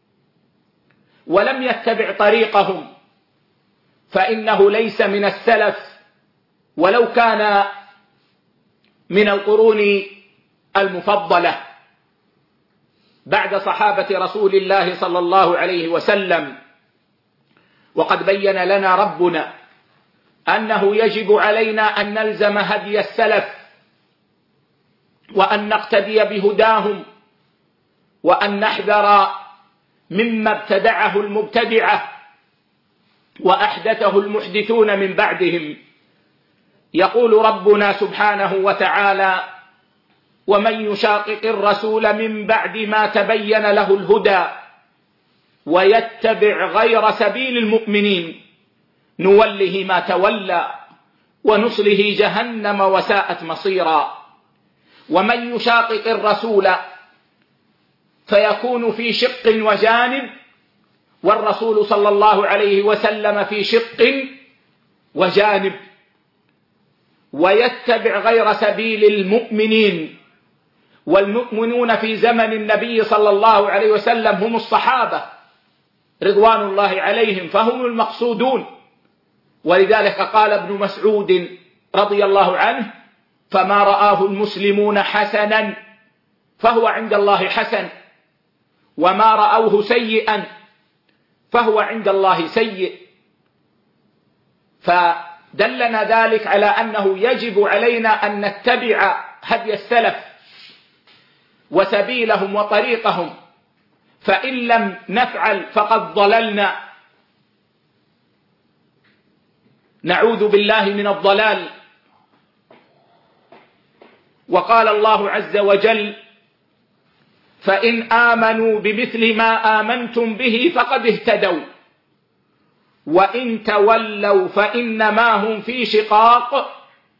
ولم يتبع طريقهم فإنه ليس من السلف ولو كان من القرون المفضلة بعد صحابة رسول الله صلى الله عليه وسلم. وقد بين لنا ربنا أنه يجب علينا أن نلزم هدي السلف وأن نقتدي بهداهم، وأن نحذر مما ابتدعه المبتدعة وأحدثه المحدثون من بعدهم. يقول ربنا سبحانه وتعالى: ومن يشاقق الرسول من بعد ما تبين له الهدى ويتبع غير سبيل المؤمنين نوله ما تولى ونصله جهنم وساءت مصيرا. ومن يشاقق الرسول فيكون في شق وجانب، والرسول صلى الله عليه وسلم في شق وجانب، ويتبع غير سبيل المؤمنين، والمؤمنون في زمن النبي صلى الله عليه وسلم هم الصحابة رضوان الله عليهم، فهم المقصودون. ولذلك قال ابن مسعود رضي الله عنه: فما رآه المسلمون حسنا فهو عند الله حسن، وما رأوه سيئا فهو عند الله سيء. فدلنا ذلك على أنه يجب علينا أن نتبع هدي السلف وسبيلهم وطريقهم، فإن لم نفعل فقد ضللنا، نعوذ بالله من الضلال. وقال الله عز وجل: فإن آمنوا بمثل ما آمنتم به فقد اهتدوا وإن تولوا فإنما هم في شقاق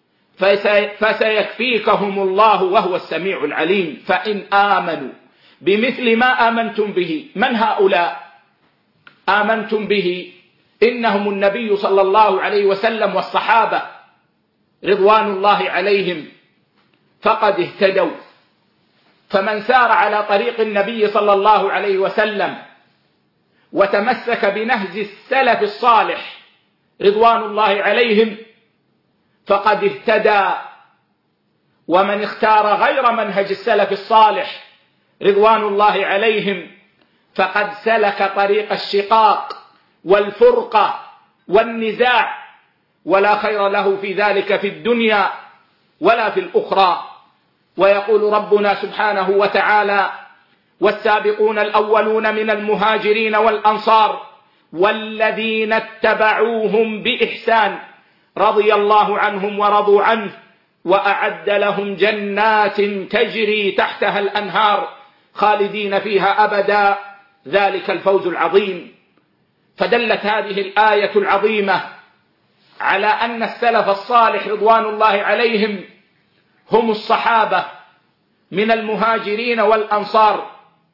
فسيكفيكهم الله وهو السميع العليم. فإن آمنوا بمثل ما آمنتم به، من هؤلاء آمنتم به؟ إنهم النبي صلى الله عليه وسلم والصحابة رضوان الله عليهم، فقد اهتدوا. فمن سار على طريق النبي صلى الله عليه وسلم وتمسك بنهج السلف الصالح رضوان الله عليهم فقد اهتدى. ومن اختار غير منهج السلف الصالح رضوان الله عليهم فقد سلك طريق الشقاق والفرقة والنزاع، ولا خير له في ذلك في الدنيا ولا في الأخرى. ويقول ربنا سبحانه وتعالى: والسابقون الأولون من المهاجرين والأنصار والذين اتبعوهم بإحسان رضي الله عنهم ورضوا عنه وأعد لهم جنات تجري تحتها الأنهار خالدين فيها أبدا ذلك الفوز العظيم. فدلت هذه الآية العظيمة على أن السلف الصالح رضوان الله عليهم هم الصحابة من المهاجرين والأنصار،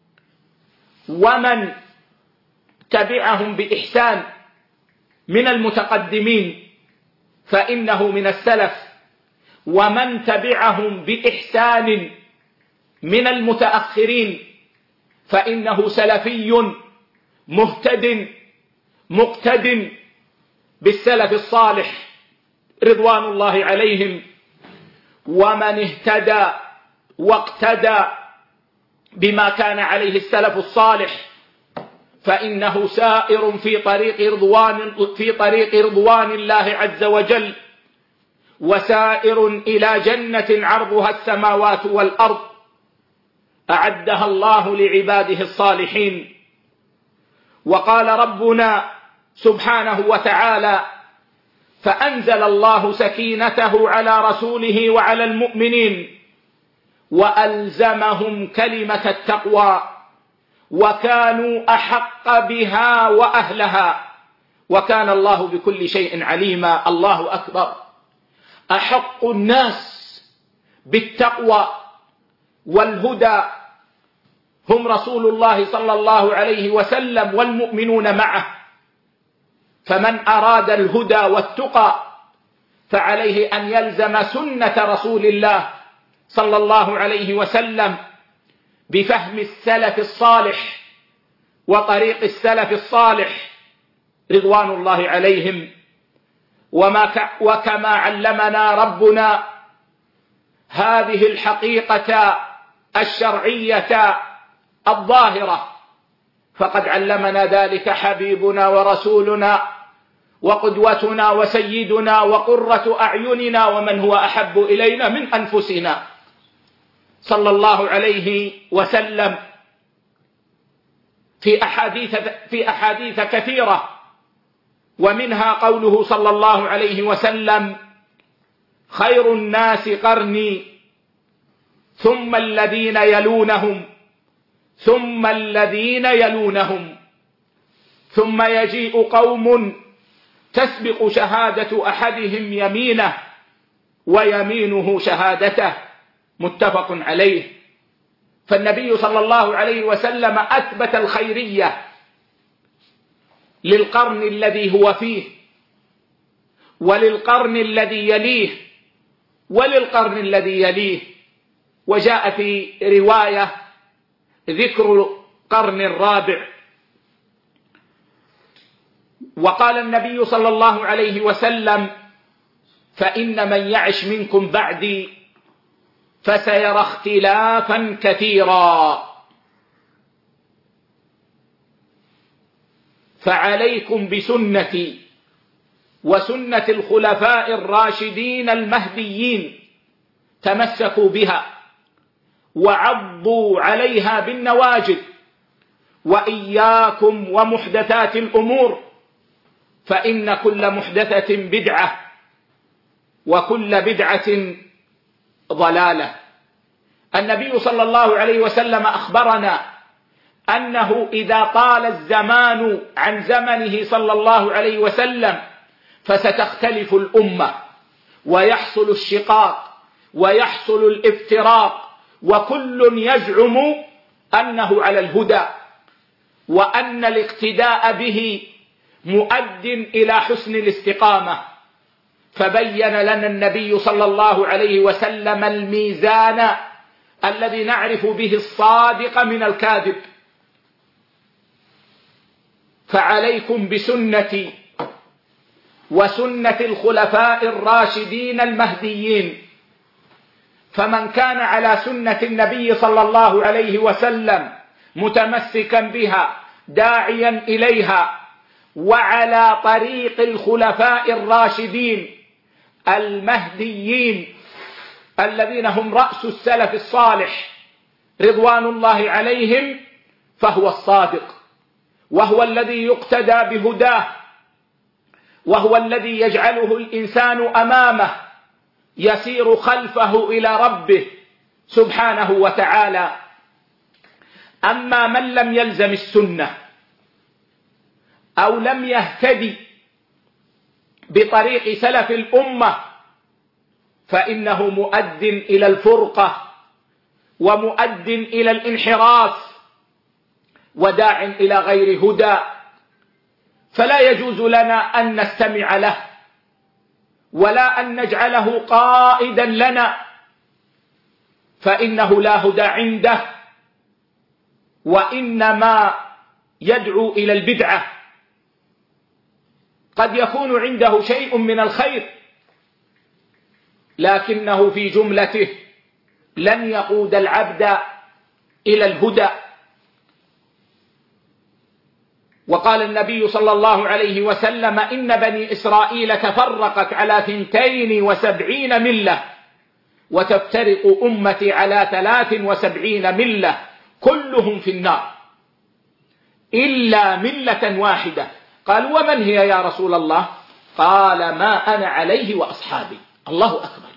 ومن تبعهم بإحسان من المتقدمين فإنه من السلف، ومن تبعهم بإحسان من المتأخرين فإنه سلفي مهتد مقتد بالسلف الصالح رضوان الله عليهم. ومن اهتدى واقتدى بما كان عليه السلف الصالح فإنه سائر في طريق رضوان في طريق رضوان الله عز وجل، وسائر إلى جنة عرضها السماوات والأرض أعدها الله لعباده الصالحين. وقال ربنا سبحانه وتعالى: فأنزل الله سكينته على رسوله وعلى المؤمنين وألزمهم كلمة التقوى وكانوا أحق بها وأهلها وكان الله بكل شيء عليما. الله أكبر. أحق الناس بالتقوى والهدى هم رسول الله صلى الله عليه وسلم والمؤمنون معه. فمن أراد الهدى والتقى فعليه أن يلزم سنة رسول الله صلى الله عليه وسلم بفهم السلف الصالح وطريق السلف الصالح رضوان الله عليهم. وما وكما علمنا ربنا هذه الحقيقة الشرعية الظاهرة فقد علمنا ذلك حبيبنا ورسولنا وقدوتنا وسيدنا وقرة أعيننا ومن هو أحب إلينا من أنفسنا صلى الله عليه وسلم في أحاديث في أحاديث كثيرة، ومنها قوله صلى الله عليه وسلم: خير الناس قرني ثم الذين يلونهم ثم الذين يلونهم ثم يجيء قوم تسبق شهادة أحدهم يمينه ويمينه شهادته. متفق عليه. فالنبي صلى الله عليه وسلم أثبت الخيرية للقرن الذي هو فيه وللقرن الذي يليه وللقرن الذي يليه. وجاء في رواية ذكر قرن الرابع. وقال النبي صلى الله عليه وسلم: فإن من يعش منكم بعدي فسيرى اختلافا كثيرا فعليكم بسنتي وسنة الخلفاء الراشدين المهديين تمسكوا بها وعضوا عليها بالنواجذ، وإياكم ومحدثات الأمور فإن كل محدثة بدعة وكل بدعة ضلالة. النبي صلى الله عليه وسلم أخبرنا أنه إذا طال الزمان عن زمنه صلى الله عليه وسلم فستختلف الأمة ويحصل الشقاق ويحصل الافتراق، وكل يزعم أنه على الهدى وأن الاقتداء به مؤد إلى حسن الاستقامة. فبين لنا النبي صلى الله عليه وسلم الميزان الذي نعرف به الصادق من الكاذب. فعليكم بسنتي وسنة الخلفاء الراشدين المهديين، فمن كان على سنة النبي صلى الله عليه وسلم متمسكا بها داعيا إليها وعلى طريق الخلفاء الراشدين المهديين الذين هم رأس السلف الصالح رضوان الله عليهم، فهو الصادق، وهو الذي يقتدى بهداه، وهو الذي يجعله الإنسان أمامه يسير خلفه إلى ربه سبحانه وتعالى. أما من لم يلزم السنة أو لم يهتدي بطريق سلف الأمة فإنه مؤد إلى الفرقة ومؤد إلى الانحراف وداع إلى غير هدى، فلا يجوز لنا أن نستمع له ولا أن نجعله قائدا لنا، فإنه لا هدى عنده وإنما يدعو إلى البدعة. قد يكون عنده شيء من الخير لكنه في جملته لن يقود العبد إلى الهدى. وقال النبي صلى الله عليه وسلم: إن بني إسرائيل تفرقت على ثنتين وسبعين ملة وتفترق أمتي على ثلاث وسبعين ملة كلهم في النار إلا ملة واحدة. قالوا: ومن هي يا رسول الله؟ قال: ما أنا عليه وأصحابي. الله أكبر.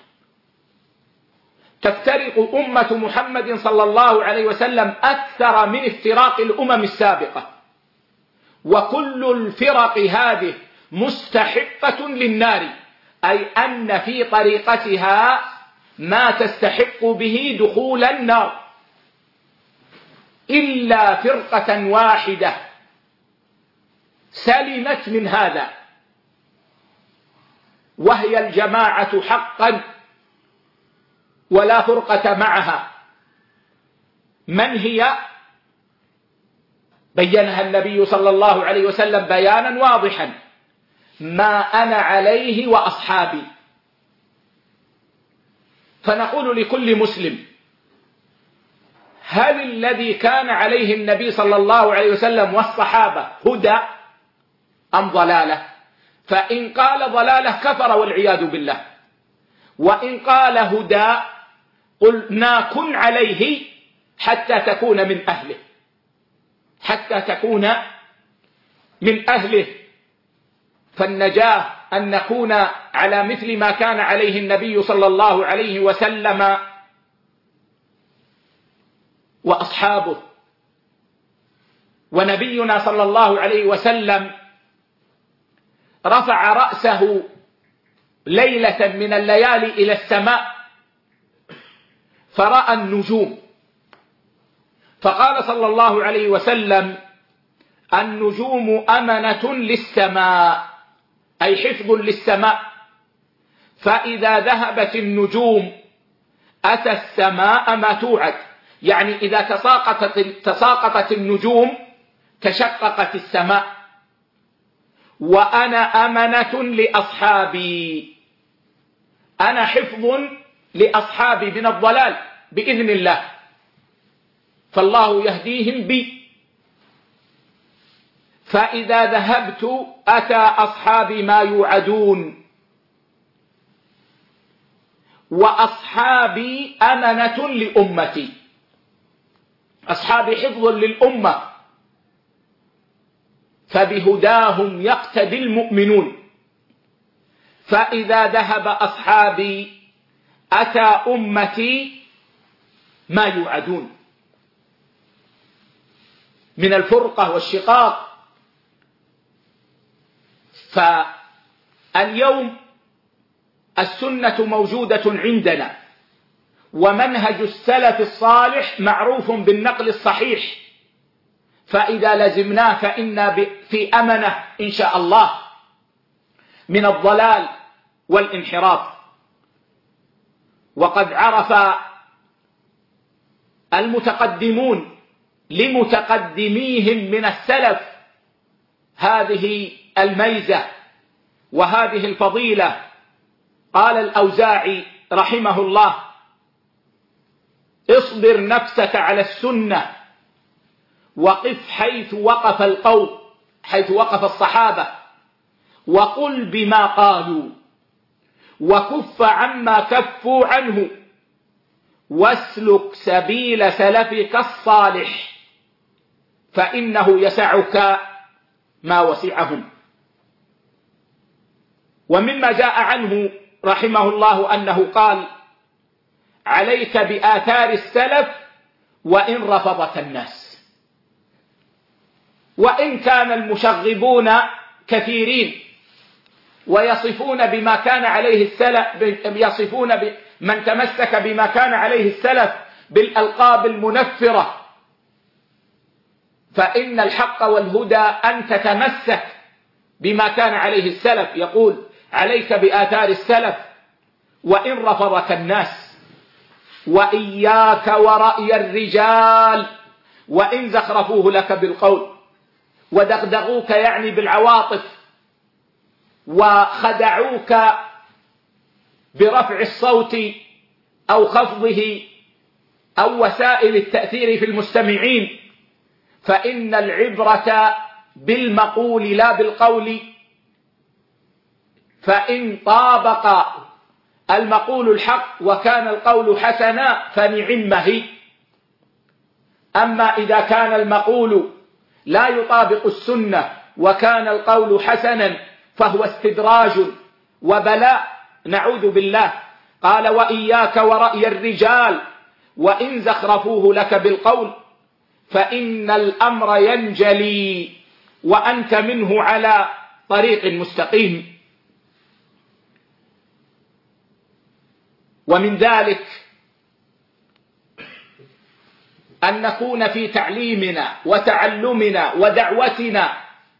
تفترق أمة محمد صلى الله عليه وسلم أكثر من افتراق الأمم السابقة، وكل الفرق هذه مستحقة للنار، أي أن في طريقتها ما تستحق به دخول النار، إلا فرقة واحدة سلمت من هذا، وهي الجماعة حقا ولا فرقة معها. من هي؟ بينها النبي صلى الله عليه وسلم بيانا واضحا: ما أنا عليه وأصحابي. فنقول لكل مسلم: هل الذي كان عليه النبي صلى الله عليه وسلم والصحابة هدى أم ضلالة؟ فإن قال ضلالة كفر والعياذ بالله، وإن قال هدى قلنا كن عليه حتى تكون من أهله، حتى تكون من أهله. فالنجاة أن نكون على مثل ما كان عليه النبي صلى الله عليه وسلم وأصحابه. ونبينا صلى الله عليه وسلم رفع رأسه ليلة من الليالي إلى السماء فرأى النجوم، فقال صلى الله عليه وسلم: النجوم أمنة للسماء، أي حفظ للسماء، فإذا ذهبت النجوم أتى السماء ما توعد، يعني إذا تساقطت, تساقطت النجوم تشققت السماء. وأنا أمنة لأصحابي، أنا حفظ لأصحابي من الضلال بإذن الله، فالله يهديهم بي. فإذا ذهبت أتى أصحابي ما يوعدون، وأصحابي أمنة لأمتي، أصحابي حفظ للأمة، فبهداهم يقتدي المؤمنون. فإذا ذهب أصحابي أتى أمتي ما يوعدون من الفرقة والشقاق. فاليوم السنة موجودة عندنا، ومنهج السلف الصالح معروف بالنقل الصحيح، فإذا لزمناه فإنا في أمنة إن شاء الله من الضلال والانحراف. وقد عرف المتقدمون لمتقدميهم من السلف هذه الميزة وهذه الفضيلة. قال الأوزاعي رحمه الله: اصبر نفسك على السنة وقف حيث وقف القوم، حيث وقف الصحابة، وقل بما قالوا وكف عما كفوا عنه، واسلك سبيل سلفك الصالح فإنه يسعك ما وسعهم. ومما جاء عنه رحمه الله أنه قال: عليك بآثار السلف وإن رفضك الناس. وإن كان المشغبون كثيرين ويصفون بما كان عليه السلف، يصفون من تمسك بما كان عليه السلف بالألقاب المنفرة، فإن الحق والهدى أن تتمسك بما كان عليه السلف. يقول: عليك بآثار السلف وإن رفضك الناس، وإياك ورأي الرجال وإن زخرفوه لك بالقول، ودغدغوك يعني بالعواطف، وخدعوك برفع الصوت أو خفضه أو وسائل التأثير في المستمعين، فإن العبرة بالمقول لا بالقول، فإن طابق المقول الحق وكان القول حسنا فنعم هي. أما إذا كان المقول لا يطابق السنة وكان القول حسنا فهو استدراج وبلاء، نعوذ بالله. قال: وإياك ورأي الرجال وإن زخرفوه لك بالقول فإن الأمر ينجلي وأنت منه على طريق مستقيم. ومن ذلك أن نكون في تعليمنا وتعلمنا ودعوتنا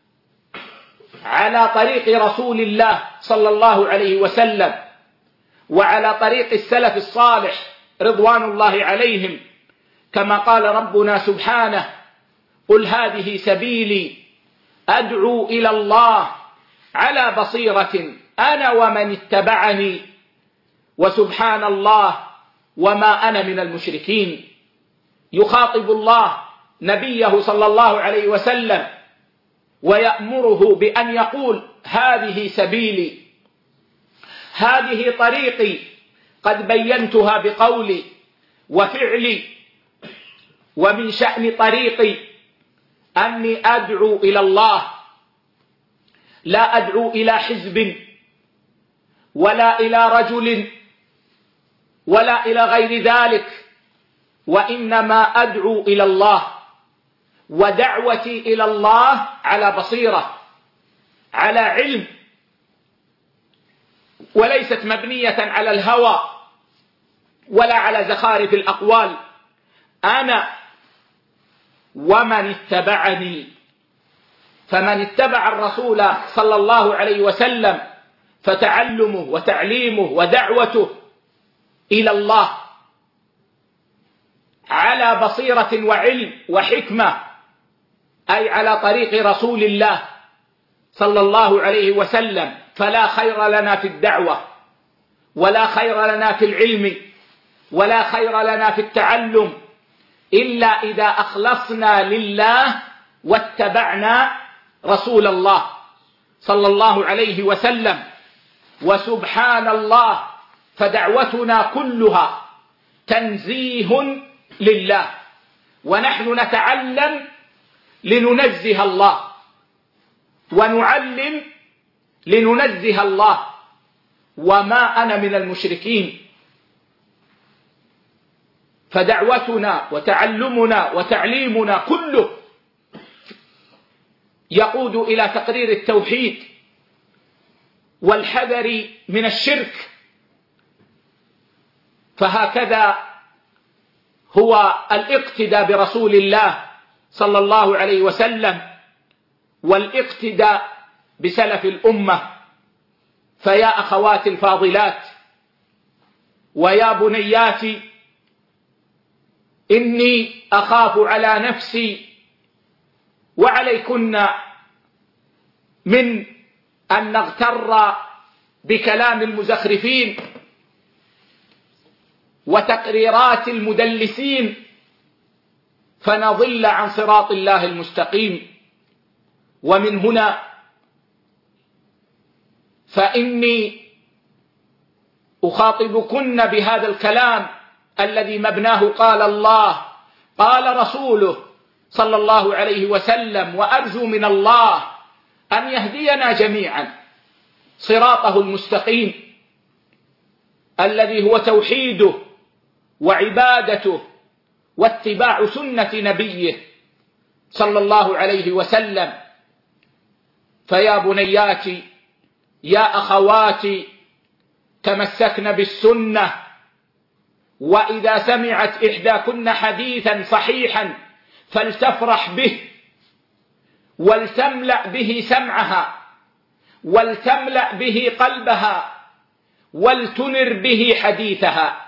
على طريق رسول الله صلى الله عليه وسلم وعلى طريق السلف الصالح رضوان الله عليهم، كما قال ربنا سبحانه: قل هذه سبيلي أدعو إلى الله على بصيرة أنا ومن اتبعني وسبحان الله وما أنا من المشركين. يخاطب الله نبيه صلى الله عليه وسلم ويأمره بأن يقول: هذه سبيلي، هذه طريقي، قد بينتها بقولي وفعلي. ومن شأن طريقي أني أدعو إلى الله، لا أدعو إلى حزب ولا إلى رجل ولا إلى غير ذلك، وإنما أدعو إلى الله، ودعوتي إلى الله على بصيرة، على علم، وليست مبنية على الهوى ولا على زخارف الأقوال. أنا ومن اتبعني، فمن اتبع الرسول صلى الله عليه وسلم فتعلمه وتعليمه ودعوته إلى الله على بصيرة وعلم وحكمة، أي على طريق رسول الله صلى الله عليه وسلم، فلا خير لنا في الدعوة ولا خير لنا في العلم ولا خير لنا في التعلم إلا إذا أخلصنا لله واتبعنا رسول الله صلى الله عليه وسلم. وسبحان الله، فدعوتنا كلها تنزيه لله، ونحن نتعلم لننزه الله ونعلم لننزه الله، وما أنا من المشركين. فدعوتنا وتعلمنا وتعليمنا كله يقود إلى تقرير التوحيد والحذر من الشرك. فهكذا هو الاقتداء برسول الله صلى الله عليه وسلم والاقتداء بسلف الأمة. فيا أخواتي الفاضلات ويا بنياتي، إني أخاف على نفسي وعليكن من أن نغتر بكلام المزخرفين وتقريرات المدلسين فنضل عن صراط الله المستقيم. ومن هنا فإني أخاطبكن بهذا الكلام الذي مبناه قال الله قال رسوله صلى الله عليه وسلم، وأرجو من الله أن يهدينا جميعا صراطه المستقيم الذي هو توحيده وعبادته واتباع سنة نبيه صلى الله عليه وسلم. فيا بنياتي يا أخواتي، تمسكن بالسنة، وإذا سمعت إحداكن حديثا صحيحا فلتفرح به ولتملأ به سمعها ولتملأ به قلبها ولتنر به حديثها،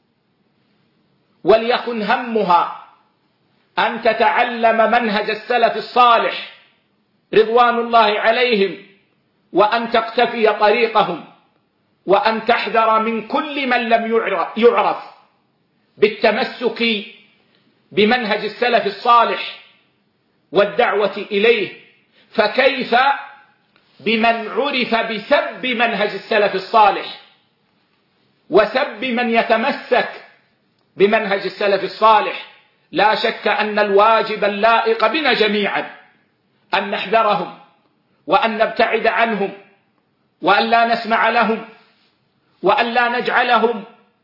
وليكن همها أن تتعلم منهج السلف الصالح رضوان الله عليهم، وأن تقتفي طريقهم، وأن تحذر من كل من لم يعرف بالتمسك بمنهج السلف الصالح والدعوة إليه. فكيف بمن عرف بسب منهج السلف الصالح وسب من يتمسك بمنهج السلف الصالح؟ لا شك أن الواجب اللائق بنا جميعا أن نحذرهم وأن نبتعد عنهم وأن لا نسمع لهم وأن لا نجعلهم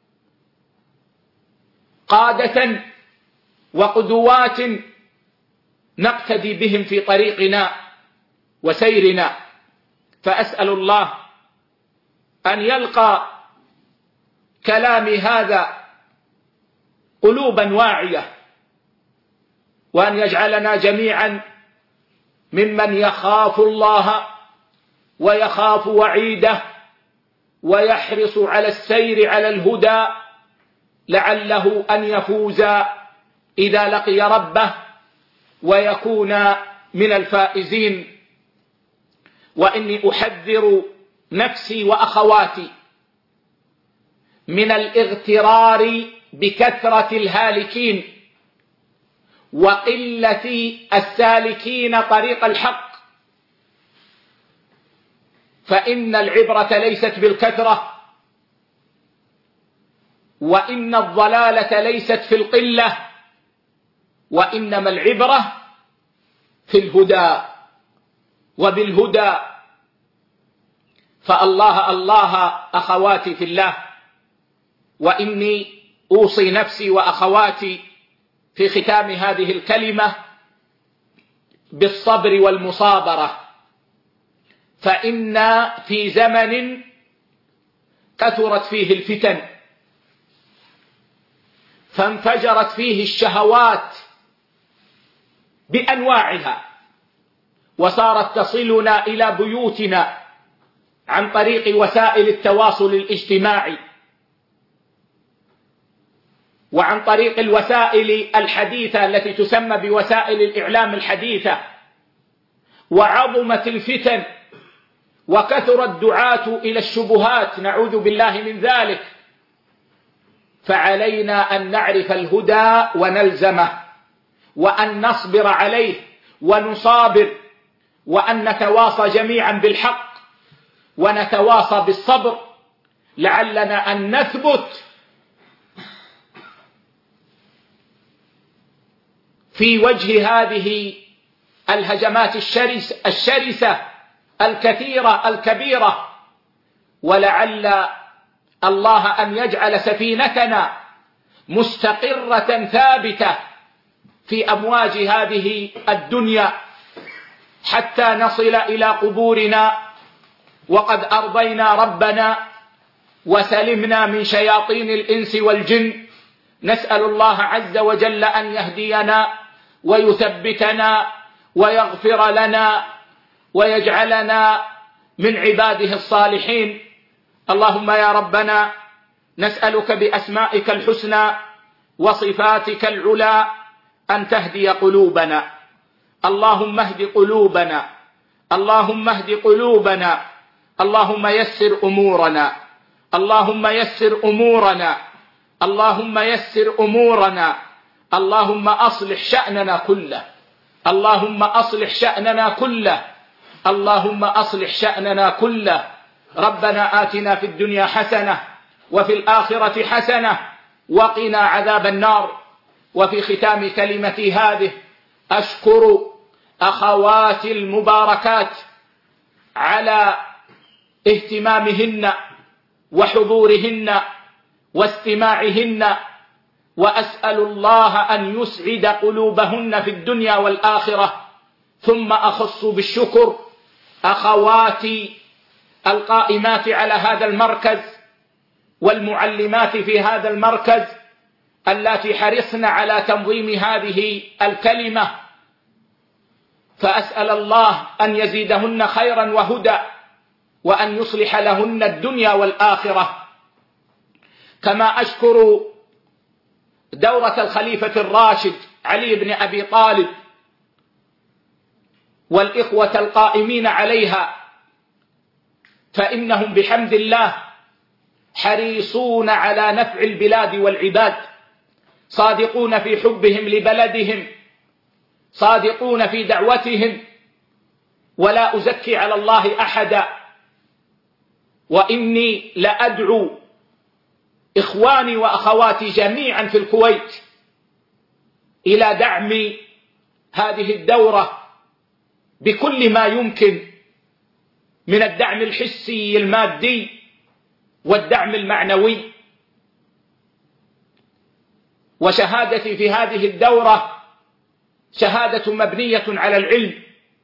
قادة وقدوات نقتدي بهم في طريقنا وسيرنا. فأسأل الله أن يلقى كلامي هذا قلوبا واعية، وأن يجعلنا جميعا ممن يخاف الله ويخاف وعيده ويحرص على السير على الهدى لعله أن يفوز إذا لقي ربه ويكون من الفائزين. وإني أحذر نفسي وأخواتي من الاغترار بكثرة الهالكين وقلة السالكين طريق الحق، فإن العبرة ليست بالكثرة، وإن الضلالة ليست في القلة، وإنما العبرة في الهدى وبالهدى. فالله الله أخواتي في الله، وإني أوصي نفسي وأخواتي في ختام هذه الكلمة بالصبر والمصابرة، فإن في زمن كثرت فيه الفتن فانفجرت فيه الشهوات بأنواعها، وصارت تصلنا إلى بيوتنا عن طريق وسائل التواصل الاجتماعي وعن طريق الوسائل الحديثة التي تسمى بوسائل الإعلام الحديثة. وعظمت الفتن وكثر الدعاة إلى الشبهات، نعوذ بالله من ذلك. فعلينا أن نعرف الهدى ونلزمه، وأن نصبر عليه ونصابر، وأن نتواصى جميعا بالحق ونتواصى بالصبر لعلنا أن نثبت في وجه هذه الهجمات الشرسة, الشرسة الكثيرة الكبيرة، ولعل الله أن يجعل سفينتنا مستقرة ثابتة في أمواج هذه الدنيا حتى نصل إلى قبورنا وقد أرضينا ربنا وسلمنا من شياطين الإنس والجن. نسأل الله عز وجل أن يهدينا ويثبتنا ويغفر لنا ويجعلنا من عباده الصالحين. اللهم يا ربنا نسألك بأسمائك الحسنى وصفاتك العلى أن تهدي قلوبنا. اللهم اهد قلوبنا، اللهم اهد قلوبنا، اللهم يسر أمورنا، اللهم يسر أمورنا، اللهم يسر أمورنا، اللهم أصلح شأننا كله، اللهم أصلح شأننا كله، اللهم أصلح شأننا كله. ربنا آتنا في الدنيا حسنة وفي الآخرة حسنة وقنا عذاب النار. وفي ختام كلمتي هذه أشكر أخواتي المباركات على اهتمامهن وحضورهن واستماعهن، وأسأل الله أن يسعد قلوبهن في الدنيا والآخرة. ثم أخص بالشكر أخواتي القائمات على هذا المركز والمعلمات في هذا المركز اللاتي حرصن على تنظيم هذه الكلمة، فأسأل الله أن يزيدهن خيرا وهدى وأن يصلح لهن الدنيا والآخرة. كما أشكر دورة الخليفة الراشد علي بن أبي طالب والإخوة القائمين عليها، فإنهم بحمد الله حريصون على نفع البلاد والعباد، صادقون في حبهم لبلدهم، صادقون في دعوتهم، ولا أزكي على الله أحدا. وإني لأدعو إخواني وأخواتي جميعا في الكويت إلى دعم هذه الدورة بكل ما يمكن من الدعم الحسي المادي والدعم المعنوي. وشهادتي في هذه الدورة شهادة مبنية على العلم،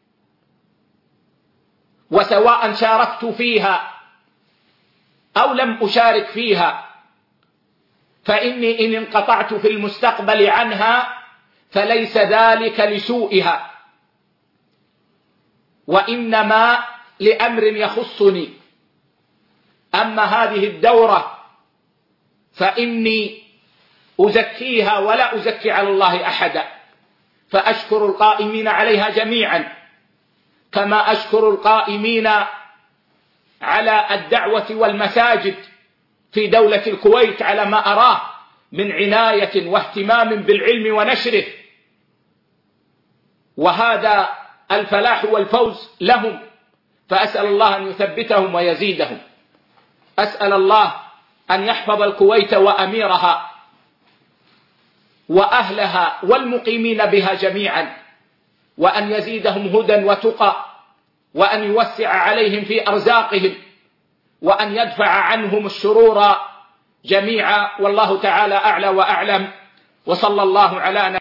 وسواء شاركت فيها أو لم أشارك فيها فإني إن انقطعت في المستقبل عنها فليس ذلك لسوءها، وإنما لأمر يخصني. أما هذه الدورة فإني أزكيها ولا أزكي على الله أحدا، فأشكر القائمين عليها جميعا، كما أشكر القائمين على الدعوة والمساجد في دولة الكويت على ما أراه من عناية واهتمام بالعلم ونشره، وهذا الفلاح والفوز لهم، فأسأل الله أن يثبتهم ويزيدهم. أسأل الله أن يحفظ الكويت وأميرها وأهلها والمقيمين بها جميعا، وأن يزيدهم هدى وتقى، وأن يوسع عليهم في أرزاقهم، وأن يدفع عنهم الشرور جميعا. والله تعالى أعلى وأعلم، وصلى الله على